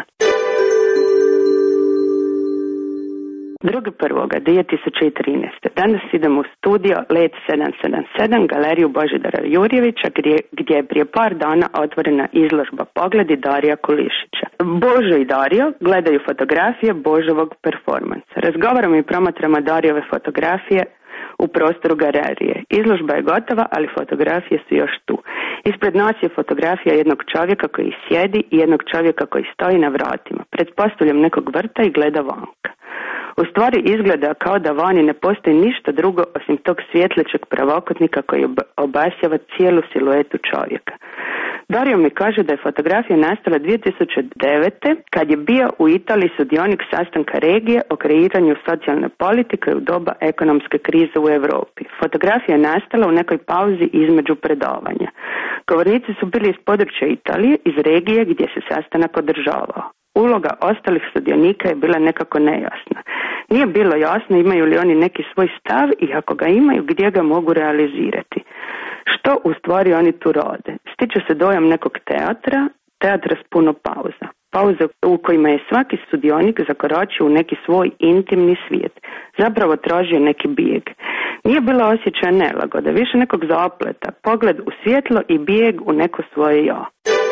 Drugi prvoga dvije tisuće trinaeste. Danas idem u studio Let sedam sedam sedam, galeriju Božidara Jurjevića, gdje, gdje je prije par dana otvorena izložba Pogledi Darija Kulišića. Božo i Dario gledaju fotografije Božovog performansa. Razgovaramo i promatramo Darijove fotografije u prostoru galerije. Izložba je gotova, ali fotografije su još tu. Ispred nas je fotografija jednog čovjeka koji sjedi i jednog čovjeka koji stoji na vratima. Pretpostavljam nekog vrta i gleda vanka. U stvari izgleda kao da vani ne postoji ništa drugo osim tog svjetlećeg pravokotnika koji obasjava cijelu siluetu čovjeka. Dario mi kaže da je fotografija nastala dvije tisuće devete. kad je bio u Italiji sudionik sastanka regije o kreiranju socijalne politike u doba ekonomske krize u Europi. Fotografija je nastala u nekoj pauzi između predavanja. Govornici su bili iz područja Italije, iz regije gdje se sastanak održavao. Uloga ostalih sudionika je bila nekako nejasna. Nije bilo jasno imaju li oni neki svoj stav i ako ga imaju, gdje ga mogu realizirati. Što u stvari oni tu rade? Stiče se dojam nekog teatra, teatra s puno pauza. Pauze u kojima je svaki sudionik zakoračio u neki svoj intimni svijet. Zapravo tražio neki bijeg. Nije bilo osjećaja nelagode, više nekog zapleta, pogled u svjetlo i bijeg u neko svoje ja.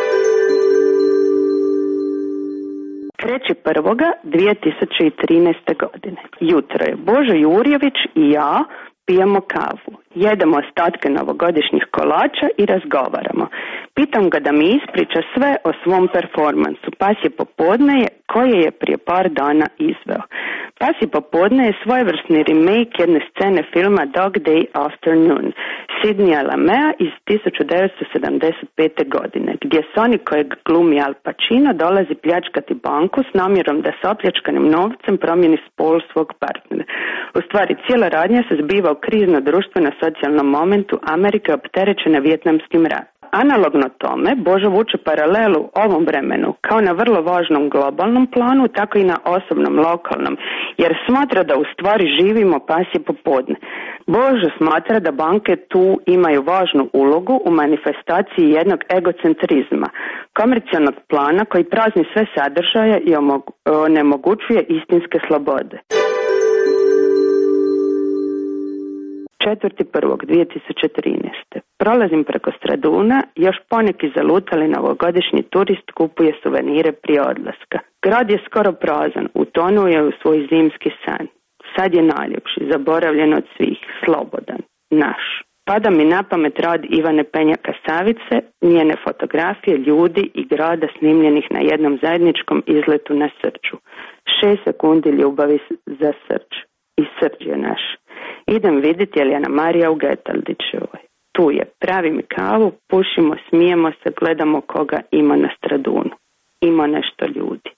Treći prvoga dvije tisuće trinaeste. godine. Jutro je, Božo Jurjević i ja pijemo kavu. Jedemo ostatke novogodišnjih kolača i razgovaramo. Pitam ga da mi ispriča sve o svom performansu. Pasje popodne je koje je prije par dana izveo. Pasje popodne je svojevrsni remake jedne scene filma Dog Day Afternoon Sidneya Lamea iz tisuću devetsto sedamdeset pete. godine, gdje Sonny kojeg glumi Al Pacino dolazi pljačkati banku s namjerom da s opljačkanim novcem promijeni spol svog partnera. U stvari cijela radnja se zbiva u krizno društveno socijalnom momentu Amerike opterećene Vijetnamskim ratom. Analogno tome, Božo vuče paralelu ovom vremenu kao na vrlo važnom globalnom planu, tako i na osobnom, lokalnom, jer smatra da u stvari živimo pasje popodne. Božo smatra da banke tu imaju važnu ulogu u manifestaciji jednog egocentrizma, komercijalnog plana koji prazni sve sadržaje i onemogućuje istinske slobode. Četvrti prvog dvije tisuće trinaeste. Prolazim preko Straduna, još poneki zalutali novogodišnji turist kupuje suvenire prije odlaska. Grad je skoro prazan, utonuo je u svoj zimski san. Sad je najljepši, zaboravljen od svih, slobodan, naš. Pada mi na pamet rad Ivane Penjaka Savice, njene fotografije ljudi i grada snimljenih na jednom zajedničkom izletu na Srđu. Šest sekundi ljubavi za Srđ. I Srđ je naš. Idem vidjeti je li Ana Marija u Getaldićevoj. Tu je, pravi mi kavu, pušimo, smijemo se, gledamo koga ima na Stradunu. Ima nešto ljudi.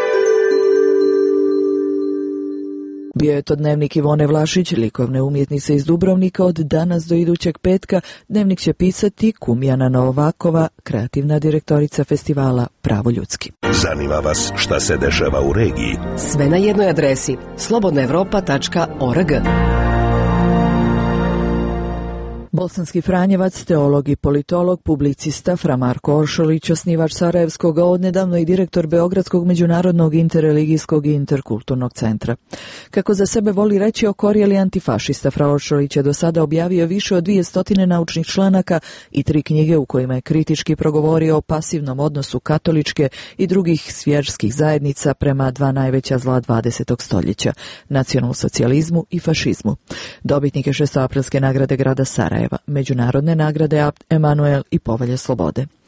Bio je to dnevnik Ivone Vlašić, likovne umjetnice iz Dubrovnika. Od danas do idućeg petka dnevnik će pisati Kumjana Novakova, kreativna direktorica festivala Pravo ljudski. Zanima vas šta se dešava u regiji? Sve na jednoj adresi slobodna evropa tačka org. Bosanski Franjevac, teolog i politolog, publicista Fra Marko Oršolić, osnivač Sarajevskog, a odnedavno i direktor Beogradskog međunarodnog interreligijskog i interkulturnog centra. Kako za sebe voli reći okorjeli antifašista, Fra Oršolić je do sada objavio više od dvije stotine naučnih članaka i tri knjige u kojima je kritički progovorio o pasivnom odnosu katoličke i drugih svjerskih zajednica prema dva najveća zla dvadesetog stoljeća, nacionalsocijalizmu i fašizmu. Dobitnik je šestoaprilske nagrade grada Sarajeva, međunarodne nagrade Emanuel i Povelje slobode.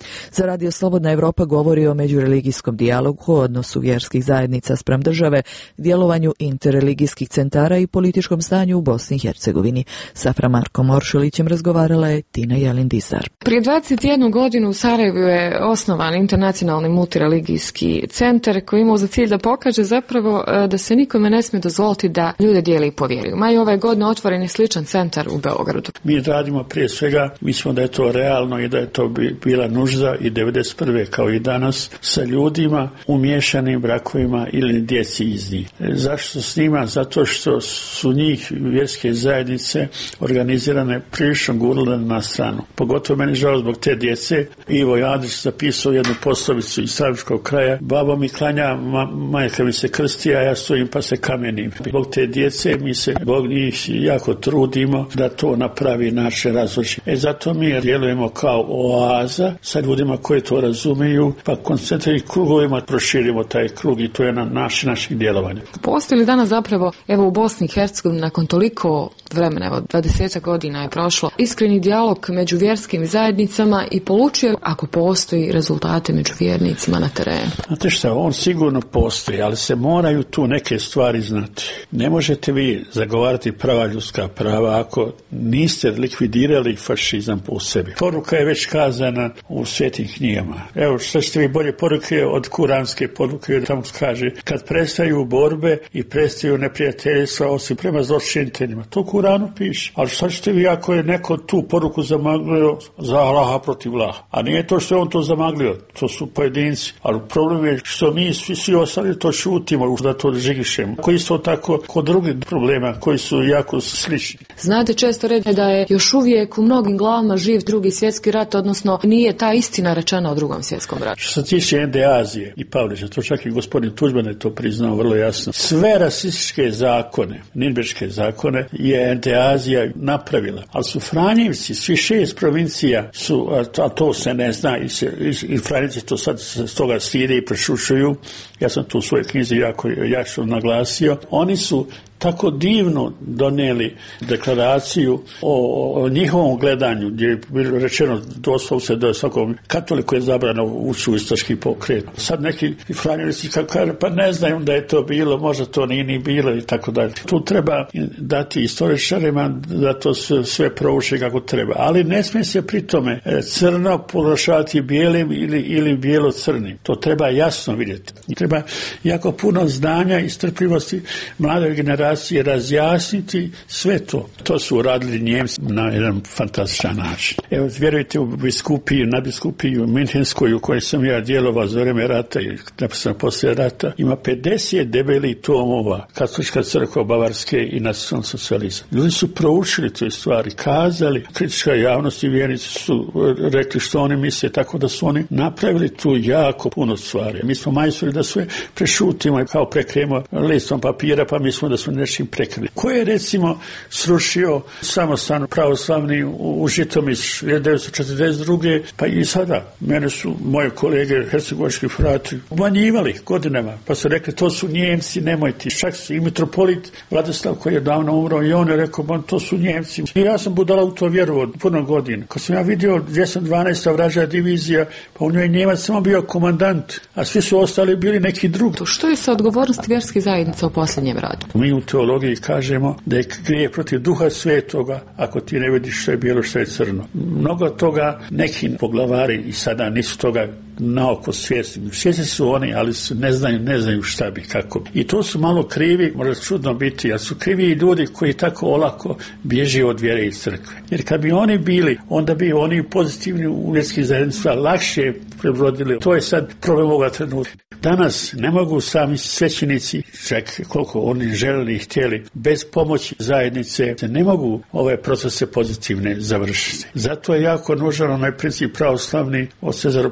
Za Radio Slobodna Evropa govori o međureligijskom dijalogu, odnosu vjerskih zajednica spram države, djelovanju interreligijskih centara i političkom stanju u Bosni i Hercegovini. Sa Fra Markom Oršulićem razgovarala je Tina Jelin-Disar. Prije dvadeset jednu godinu u Sarajevu je osnovan internacionalni multireligijski centar koji ima za cilj da pokaže zapravo da se nikome ne smije dozvoliti da ljude dijeli po vjeri. U maju ove godine otvoren je sličan centar u Beogradu. Mi radimo prije svega, mislimo da je to realno i da je to bila nužda i devedeset prve kao i danas sa ljudima u miješanim brakovima ili djeci iz njih. Zašto s njima? Zato što su njih vjerske zajednice organizirane prilično gurle na stranu. Pogotovo meni žao zbog te djece. Ivo Jadić zapisao jednu poslovicu iz Saviškog kraja. Babo mi klanja, ma, majka mi se krsti, a ja stojim pa se kamenim. Zbog te djece mi se zbog njih jako trudimo da to napravi naše razloži. E zato mi djelujemo kao oaza sa ljudima koji to razumiju, pa koncentriranim krugovima proširimo taj krug i to je na naš, naših djelovanja. Postoji li danas zapravo, evo u Bosni i Hercegovini, nakon toliko vremena, evo dvadeset godina je prošlo, iskreni dijalog među vjerskim zajednicama i polučuje, ako postoji, rezultate među vjernicima na terenu? Znate šta, on sigurno postoji, ali se moraju tu neke stvari znati. Ne možete vi zagovarati prava ljudska prava ako niste likvidirali fašizam u sebi. Poruka je već kazana u svetim knjigama. Evo, što ćete vi bolje poruke od kuranske poruke, tamo kaže, kad prestaju borbe i prestaju neprijateljstva osim prema zločiniteljima. To u Kuranu piše. Ali što ćete vi ako je neko tu poruku zamaglio za Allaha protiv Allaha? A nije to što je on to zamaglio, to su pojedinci. Ali problem je što mi svi, svi ostali to šutimo, da to žigišemo. Koji su tako kod drugih problema koji su jako slični. Znate često reći da je još uvijek u mnogim glavama živ drugi svjetski rat, odnosno nije ta istina rečena o drugom svjetskom ratu. Što se tiče N D Azije i Pavlića, to čak i gospodin Tuđman je to priznao vrlo jasno. Sve rasističke zakone, Nirnberške zakone, je N D Azija napravila. Ali su Franjevci, svi šest provincija su, a to se ne zna i, se, i, i Franjevci to sad s toga stide i prešušuju. Ja sam tu u svojoj knjizi jako jasno naglasio. Oni su tako divno donijeli deklaraciju o, o njihovom gledanju, gdje je bilo rečeno doslovce da svakom katoliku je zabrano ući u istočki pokret. Sad neki franjevci kako kaže, pa ne znaju da je to bilo, možda to nije ni bilo i tako dalje. Tu treba dati istoričarima da to sve, sve prouče kako treba, ali ne smije se pri tome crno proglašavati bijelim ili, ili bijelo-crnim. To treba jasno vidjeti. Treba jako puno znanja i strpljivosti mlade generacije razjasniti sve to. To su uradili Njemci na jedan fantastičan način. Evo, vjerujte u biskupiju, na biskupiju Minhenskoj u kojoj sam ja djelovao za vreme rata i napisano poslije rata, ima pedeset debelih tomova Katolička crkva Bavarske i nacionalni socijalizam. Ljudi su proučili te stvari, kazali, kritička javnost i vjernici su rekli što oni misle, tako da su oni napravili tu jako puno stvari. Mi smo majstori da sve prešutimo kao prekremo listom papira, pa mislimo da smo nečim prekrili. Ko je recimo srušio samostan pravoslavni u, u Žitomis hiljadu devetsto četrdeset druge pa i sada. Mene su moje kolege hercegovački frati umanjivali godinama, pa su rekli to su Njemci, nemojte. Čak i mitropolit Vladislav koji je davno umro i on je rekao, bon, to su Njemci. I ja sam budala u to vjerovao puno godina. Kad sam ja vidio dvjesto dvanaesta vražja divizija, pa u njoj Njemac samo bio komandant, a svi su ostali bili neki drugi. Što je sa odgovornosti vjerskih zajednica u posljednjem radu? Mi u teologiji kažemo da je grijeh protiv duha svetoga ako ti ne vidiš što je bijelo, što je crno. Mnogo toga neki poglavari i sada nisu toga naoko svjesni. Svjesni su oni, ali su, ne znaju, ne znaju šta bi, kako bi. I to su malo krivi, može čudno biti, a su krivi i ljudi koji tako olako bježe od vjere i crkve. Jer kad bi oni bili, onda bi oni pozitivni u vjerskih zajednica lakše prebrodili. To je sad problem ovoga trenutka. Danas ne mogu sami svećenici, čak koliko oni želeli i htjeli, bez pomoći zajednice, ne mogu ove procese pozitivne završiti. Zato je jako nužan onaj princip pravoslavni od cezaropapizma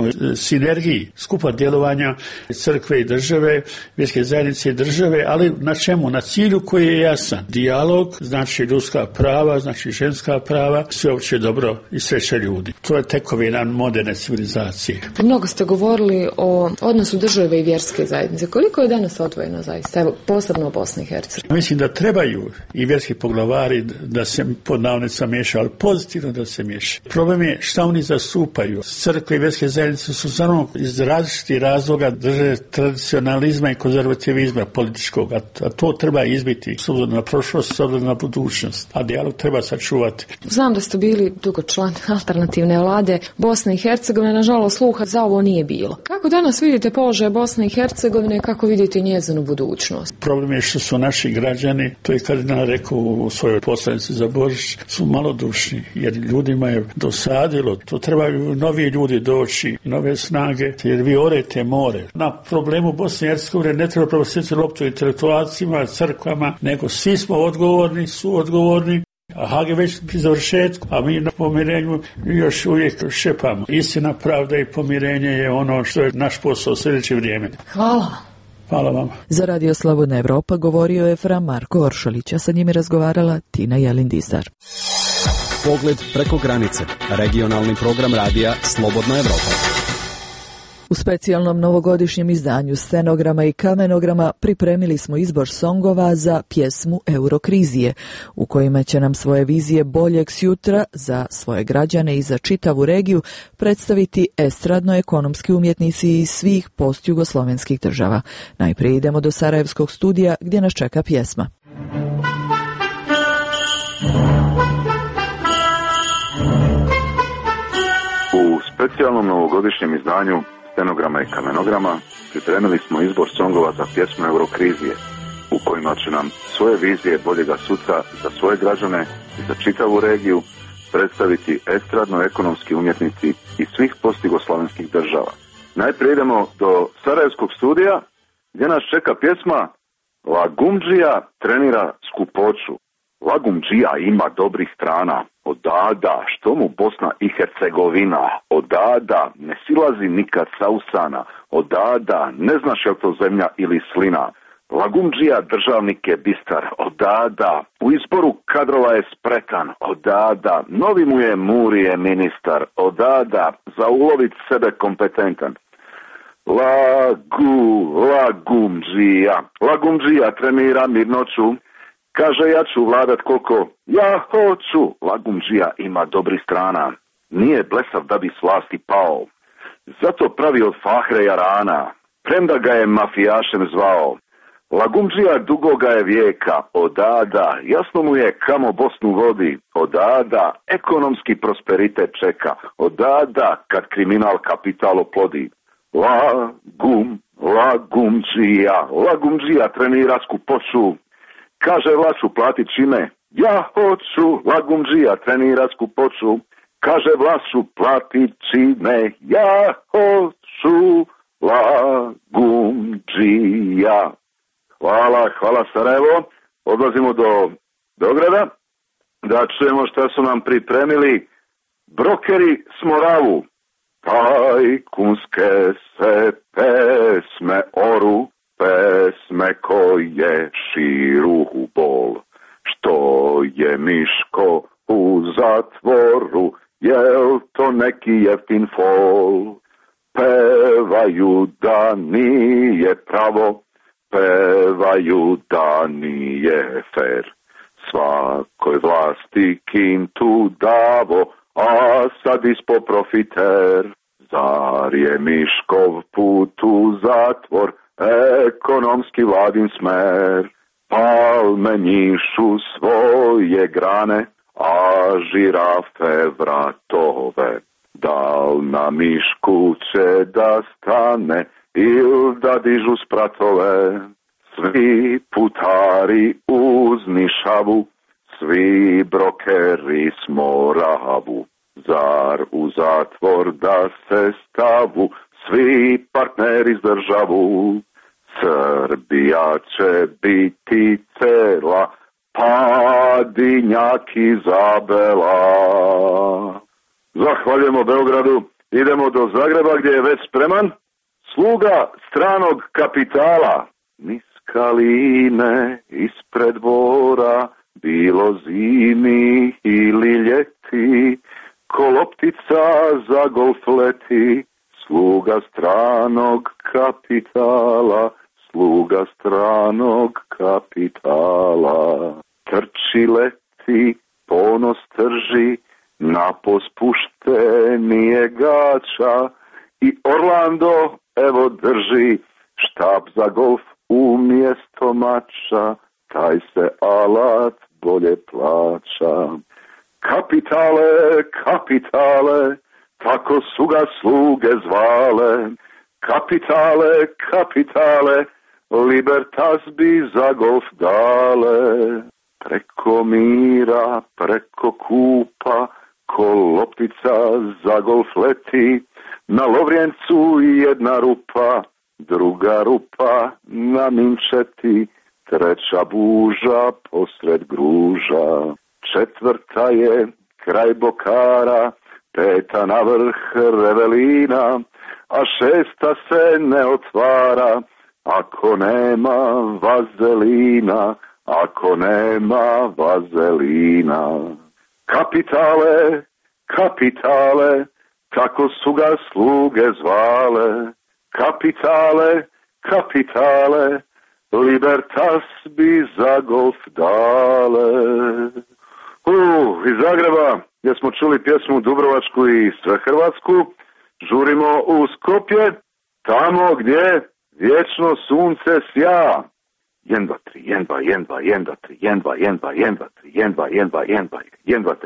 jednoj sinergiji, skupa djelovanja crkve i države, vjerske zajednice i države, ali na čemu? Na cilju koji je jasan. Dijalog, znači ljudska prava, znači ženska prava, sveopće dobro i sreća ljudi. To je tekovina moderne civilizacije. Mnogo ste govorili o odnosu države i vjerske zajednice. Koliko je danas odvojeno zaista? Evo, posebno u Bosni i Hercegovini. Mislim da trebaju i vjerski poglavari da se pod navodnicima miješa, ali pozitivno da se miješa. Problem je šta oni zastupaju. Crkve i vjerske zajednice su samo iz različitih razloga drže tradicionalizma i konzervativizma političkog, a, a to treba izbiti s obzirom na prošlost, s obzirom na budućnost, a dijalog treba sačuvati. Znam da ste bili dugo član alternativne vlade Bosne i Hercegovine, nažalost sluha za ovo nije bilo. Kako danas vidite položaj Bosne i Hercegovine, kako vidite njezinu budućnost? Problem je što su naši građani, to je kardinal rekao u svojoj poslanici za Božić, su malodušni, jer ljudima je dosadilo, to trebaju novi ljudi doći, nove snage, jer vi orete more. Na problemu Bosne i Hercegovine ne treba prosjeti loptu intelektualcima, crkvama, nego svi smo odgovorni, su odgovorni, a Hag je već pri završetku, a mi na pomirenju još uvijek šepamo. Istina, pravda i pomirenje je ono što je naš posao u sljedeće vrijeme. Hvala. Hvala vam. Za Radio Slobodna Evropa govorio je fra Marko Oršolić, a sa njim je razgovarala Tina Jelindisar. Pogled preko granice. Regionalni program radija Slobodna Evropa. U specijalnom novogodišnjem izdanju scenograma i kamenograma pripremili smo izbor songova za pjesmu Eurokrizije, u kojima će nam svoje vizije boljeg sutra za svoje građane i za čitavu regiju predstaviti estradno-ekonomski umjetnici iz svih postjugoslovenskih država. Najprije idemo do Sarajevskog studija gdje nas čeka pjesma. U specijalnom novogodišnjem izdanju scenograma i kamenograma pripremili smo izbor songova za pjesmu Eurokrizije, u kojima će nam svoje vizije boljega sutra za svoje građane i za čitavu regiju predstaviti estradno-ekonomski umjetnici iz svih postjugoslavenskih država. Najprije idemo do Sarajevskog studija gdje nas čeka pjesma Lagumdžija trenira skupoću. Lagumdžija ima dobrih strana, odada, što mu Bosna i Hercegovina, odada, ne silazi nikad sa usana, odada, ne znaš je li to zemlja ili slina. Lagumdžija državnik je bistar, odada, u izboru kadrova je spretan, odada, novi mu je Murije ministar, odada, za ulovit sebe kompetentan. Lagu, Lagumdžija, Lagumdžija trenira mirnoću, kaže ja ću vladat koliko ja hoću. Lagumdžija ima dobrih strana, nije blesav da bi s vlasti pao, zato pravi od Fahre jarana, premda ga je mafijašem zvao. Lagumdžija dugoga je vijeka, odada, jasno mu je kamo Bosnu vodi, odada, ekonomski prosperitet čeka, odada, kad kriminal kapital oplodi. Lagum, Lagumdžija, Lagumdžija trenira skupoću, kaže vlast ću platit čime, ja hoću. Lagumdžija trenira skupoću, kaže vlast ću platit čime, ja hoću. Lagumdžija. Hvala, hvala Sarajevo. Odlazimo do Beograda da čujemo šta su nam pripremili brokeri s Moravu. Tajkunske se pesme oru, pesme koje širu bol. Što je Miško u zatvoru, jel to neki jeftin fol? Pevaju da nije pravo, pevaju da nije fer. Svakoj vlasti kintu davo, a sad ispo profiter. Zar je Miškov put u zatvor, ekonomski vladin smer? Palme njišu svoje grane, a žirafe vratove. Dal na Mišku će da stane, il da dižu spratove? Svi putari uz Nišavu, svi brokeri s Moravu. Zar u zatvor da se stavu svi partneri s državu? Srbija će biti cela, Padinjak Izabela. Zahvaljujemo Beogradu Idemo do Zagreba gdje je već spreman sluga stranog kapitala. Niz kaline ispred dvora, bilo zimi ili ljeti, ko loptica za golf leti, sluga stranog kapitala, sluga stranog kapitala. Trči, leti, ponos trži, na pospuštenije gača i Orlando evo drži štab za golf umjesto mača, taj se alat bolje plaća. Kapitale, kapitale, tako su ga sluge zvale, kapitale, kapitale, Libertas bi za golf dale. Preko mira, preko kupa, ko loptica za golf leti, na Lovrijencu jedna rupa, druga rupa na Minčeti, treća buža posred gruža. Četvrta je kraj Bokara, peta na vrh Revelina, a šesta se ne otvara, ako nema vazelina, ako nema vazelina. Kapitale, kapitale, tako su ga sluge zvale, kapitale, kapitale, Libertas bi za golf dale. Uh, iz Zagreba, gdje smo čuli pjesmu Dubrovačku i Svehrvatsku, žurimo u Skopje, tamo gdje vječno sunce sja. Jen, dva, tri, jen, dva, jen, dva, jen, dva, tri, jen, dva, jen, dva, jen, dva, tri, jen, dva, jen, dva, jen, dva, jen, dva, tri.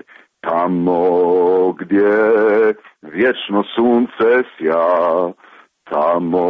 Tamo gdje vječno sunce sja, tamo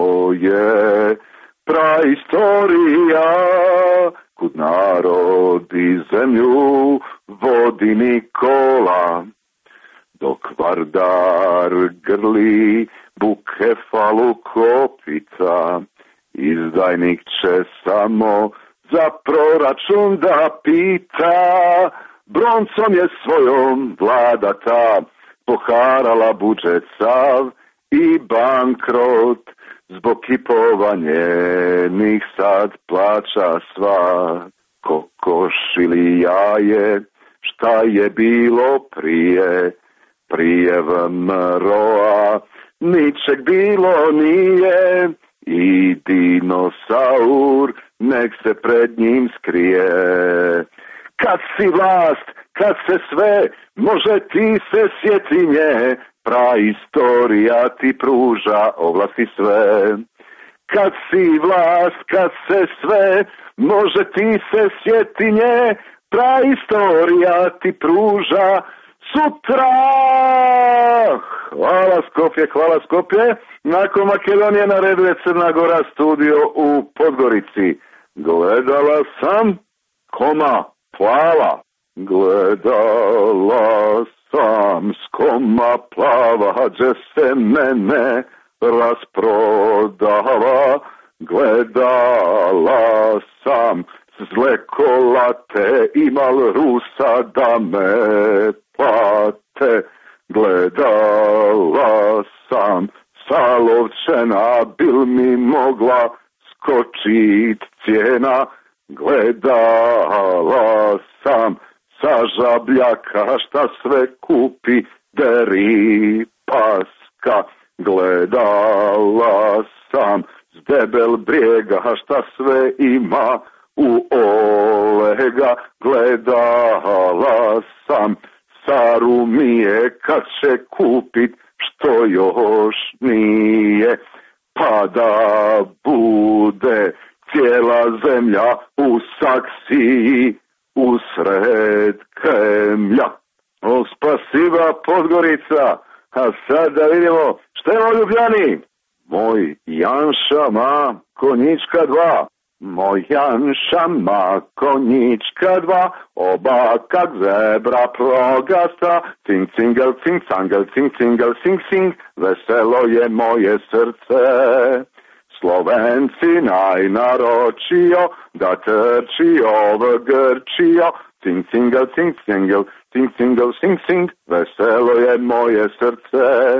je praistorija, kud narod i zemlju vodi Nikola, dok Vardar grli Bukefalu kopica, izdajnik će samo za proračun da pita, broncom je svojom vladata poharala budžet sav i bankrot, zbog kipova njenih sad plaća sva. Kokoš ili jaje, šta je bilo prije, prije vmroa, ničeg bilo nije, i dinosaur nek se pred njim skrije. Kad si vlast, kad se sve, može ti se sjeti nje, praistorija ti pruža ovlasti sve. Kad si vlast, kad se sve, može ti se sjeti nje, praistorija ti pruža sutra. Hvala Skopje, hvala Skopje. Nakon Makedonije na redu je Crna Gora, studio u Podgorici. Gledala sam koma plava, gledala sam s koma plava, gdje se mene rasprodava, gledala sam zle kolate, imal Rusa da me plate, gledala sam salovčena, bil mi mogla skočit cijena, gledala sam sa žabljaka šta sve kupi deri paska, gledala sam s debel brijega šta sve ima u Olega, gledala sam sa Rumije kad će kupit što još nije, pa da bude cijela zemlja u saksiji usred Kremlja. O, spasiba Podgorica, a sad da vidimo što je u Ljubljani. Moj Janša ma konjička dva, moj Janša ma konjička dva, oba kak zebra progasta, cing cingel, cing cangel, cing cingel, cing cing, veselo je moje srce. Slovenci najnaročio, da trči ov Grčio, cing cingel, cing cingel, cing cingel, cing cing, veselo je moje srce.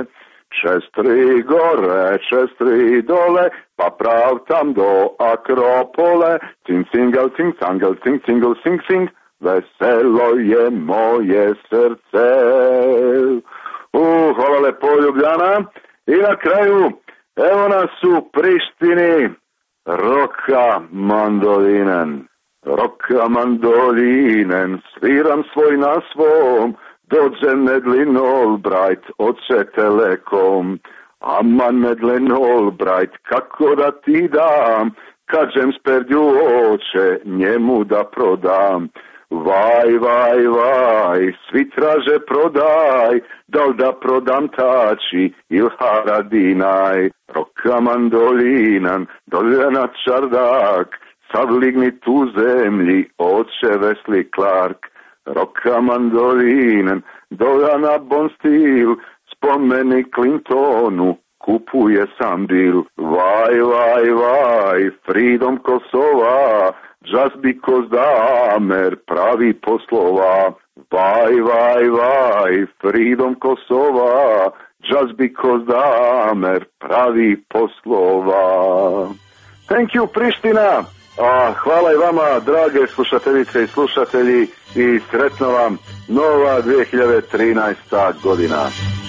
Čestri gore, čestri dole, pa prav tam do Akropole. Cing cingal, cing cangal, cing cingal, cing cing, veselo je moje srce. Uh, hvala lepo Ljubljana. I na kraju, evo nas u Prištini, roka mandolinen. Roka mandolinen, sviram svoj na svom, dođe Madeleine Albright, oče Telekom. Ama Madeleine Albright, kako da ti dam, kažem sperdju oče, njemu da prodam. Vaj, vaj, vaj, svi traže prodaj, da li da prodam tači il Haradinaj. Roka mandolinan, dolje na čardak, sad ligni tu zemlji, oče Wesley Clark. Roka mandolinen, dolja na Bon Stil, spomeni Clintonu, kupuje sam bil. Vaj, vaj, vaj, freedom Kosova, just because damer pravi poslova. Vaj, vaj, vaj, freedom Kosova, just because damer pravi poslova. Thank you, Priština. A hvala i vama, drage slušateljice i slušatelji, i sretno vam nova dvije hiljade trinaesta godina.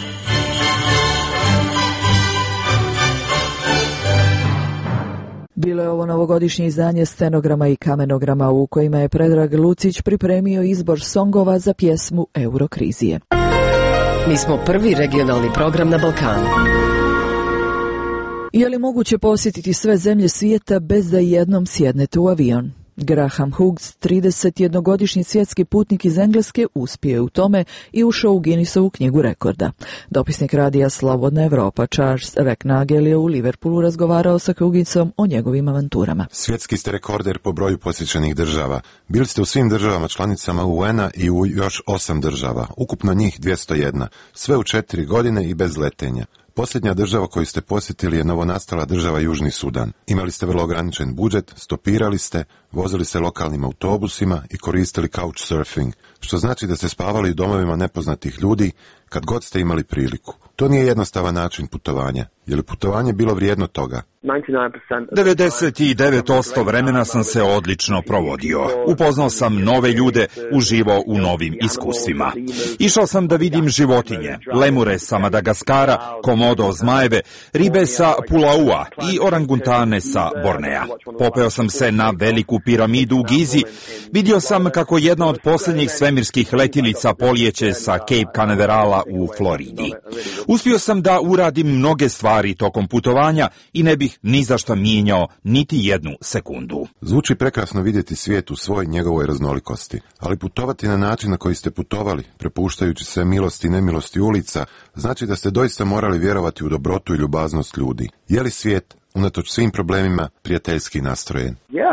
Bilo je ovo novogodišnje izdanje Scenograma i kamenograma u kojima je Predrag Lucić pripremio izbor songova za pjesmu Eurokrizije. Mi smo prvi regionalni program na Balkanu. Je li moguće posjetiti sve zemlje svijeta bez da jednom sjednete u avion? Graham Hughes, tridesetjednogodišnji svjetski putnik iz Engleske, uspio je u tome i ušao u Guinnessovu knjigu rekorda. Dopisnik radija Slobodna Evropa Charles Reknagel je u Liverpoolu razgovarao sa Hugginsom o njegovim avanturama. Svjetski ste rekorder po broju posjećenih država. Bili ste u svim državama članicama U N-a i u još osam država, ukupno njih dvjesto jedna, sve u četiri godine i bez letenja. Posljednja država koju ste posjetili je novonastala država Južni Sudan. Imali ste vrlo ograničen budžet, stopirali ste, vozili se lokalnim autobusima i koristili couchsurfing, što znači da ste spavali u domovima nepoznatih ljudi kad god ste imali priliku. To nije jednostavan način putovanja. Je li putovanje bilo vrijedno toga? devedeset devet posto vremena sam se odlično provodio. Upoznao sam nove ljude, uživao u novim iskustvima. Išao sam da vidim životinje, lemure sa Madagaskara, komodo zmajeve, ribe sa Pulaua i orangutane sa Bornea. Popeo sam se na veliku piramidu u Gizi, vidio sam kako jedna od posljednjih svemirskih letilica polijeće sa Cape Canaverala u Floridi. Uspio sam da uradim mnoge stvari tokom putovanja i ne bih ni za šta mijenjao niti jednu sekundu. Zvuči prekrasno vidjeti svijet u svoj njegovoj raznolikosti, ali putovati na način na koji ste putovali, prepuštajući se milosti i nemilosti ulica, znači da ste doista morali vjerovati u dobrotu i ljubaznost ljudi. Je li svijet, unatoč svim problemima, prijateljski nastrojen?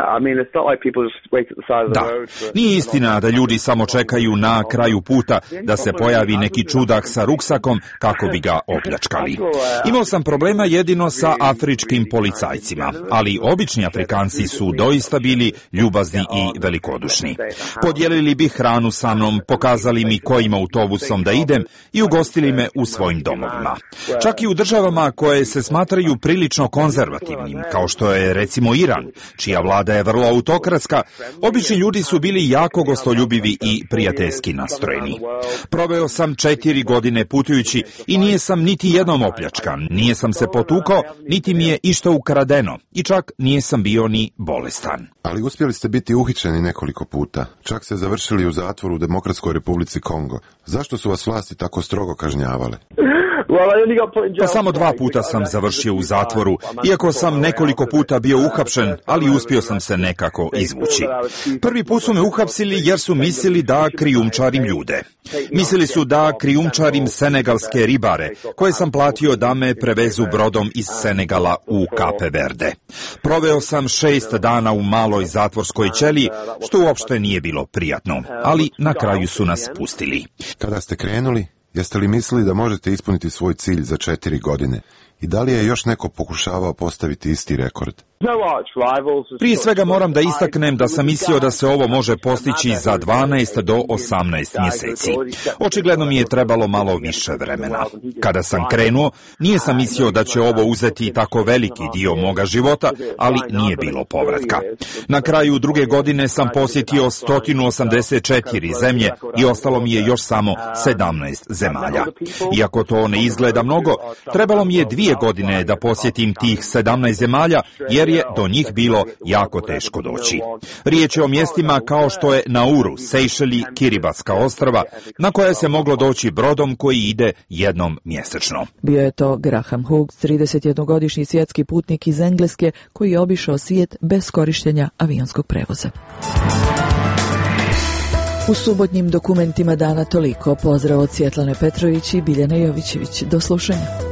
Da, nije istina da ljudi samo čekaju na kraju puta da se pojavi neki čudak sa ruksakom kako bi ga opljačkali. Imao sam problema jedino sa afričkim policajcima, ali obični Afrikanci su doista bili ljubazni i velikodušni. Podijelili bi hranu sa mnom, pokazali mi kojim autobusom da idem i ugostili me u svojim domovima. Čak i u državama koje se smatraju prilično konzervativnim, kao što je recimo Iran, čija vlada je vrlo autokratska, obični ljudi su bili jako gostoljubivi i prijateljski nastrojeni. Proveo sam četiri godine putujući i nije sam niti jednom opljačkan, nije sam se potukao, niti mi je išta ukradeno i čak nije sam bio ni bolestan. Ali uspjeli ste biti uhićeni nekoliko puta, čak ste završili u zatvoru u Demokratskoj Republici Kongo. Zašto su vas vlasti tako strogo kažnjavale? Pa samo dva puta sam završio u zatvoru, iako sam nekoliko puta bio uhapšen, ali uspio sam se nekako izvući. Prvi put su me uhapsili jer su mislili da krijumčarim ljude. Mislili su da krijumčarim senegalske ribare, koje sam platio da me prevezu brodom iz Senegala u Cape Verde. Proveo sam šest dana u maloj zatvorskoj ćeliji, što uopšte nije bilo prijatno, ali na kraju su nas pustili. Kada ste krenuli, jeste li mislili da možete ispuniti svoj cilj za četiri godine? i da li je još neko pokušavao postaviti isti rekord? Prije svega moram da istaknem da sam mislio da se ovo može postići za dvanaest do osamnaest mjeseci. Očigledno mi je trebalo malo više vremena. Kada sam krenuo, nije sam mislio da će ovo uzeti tako veliki dio moga života, ali nije bilo povratka. Na kraju druge godine sam posjetio sto osamdeset četiri zemlje i ostalo mi je još samo sedamnaest zemalja. Iako to ne izgleda mnogo, trebalo mi je dvije godine da posjetim tih sedamnaest zemalja, jer je do njih bilo jako teško doći. Riječ je o mjestima kao što je Nauru, Sejšeli, Kiribatska ostrava, na koje se moglo doći brodom koji ide jednom mjesečno. Bio je to Graham Hughes, tridesetjednogodišnji svjetski putnik iz Engleske koji je obišao svijet bez korištenja avionskog prevoza. U subotnjim dokumentima dana toliko. Pozdrav od Svjetlane Petrović i Biljane Jovićević. Do slušanja.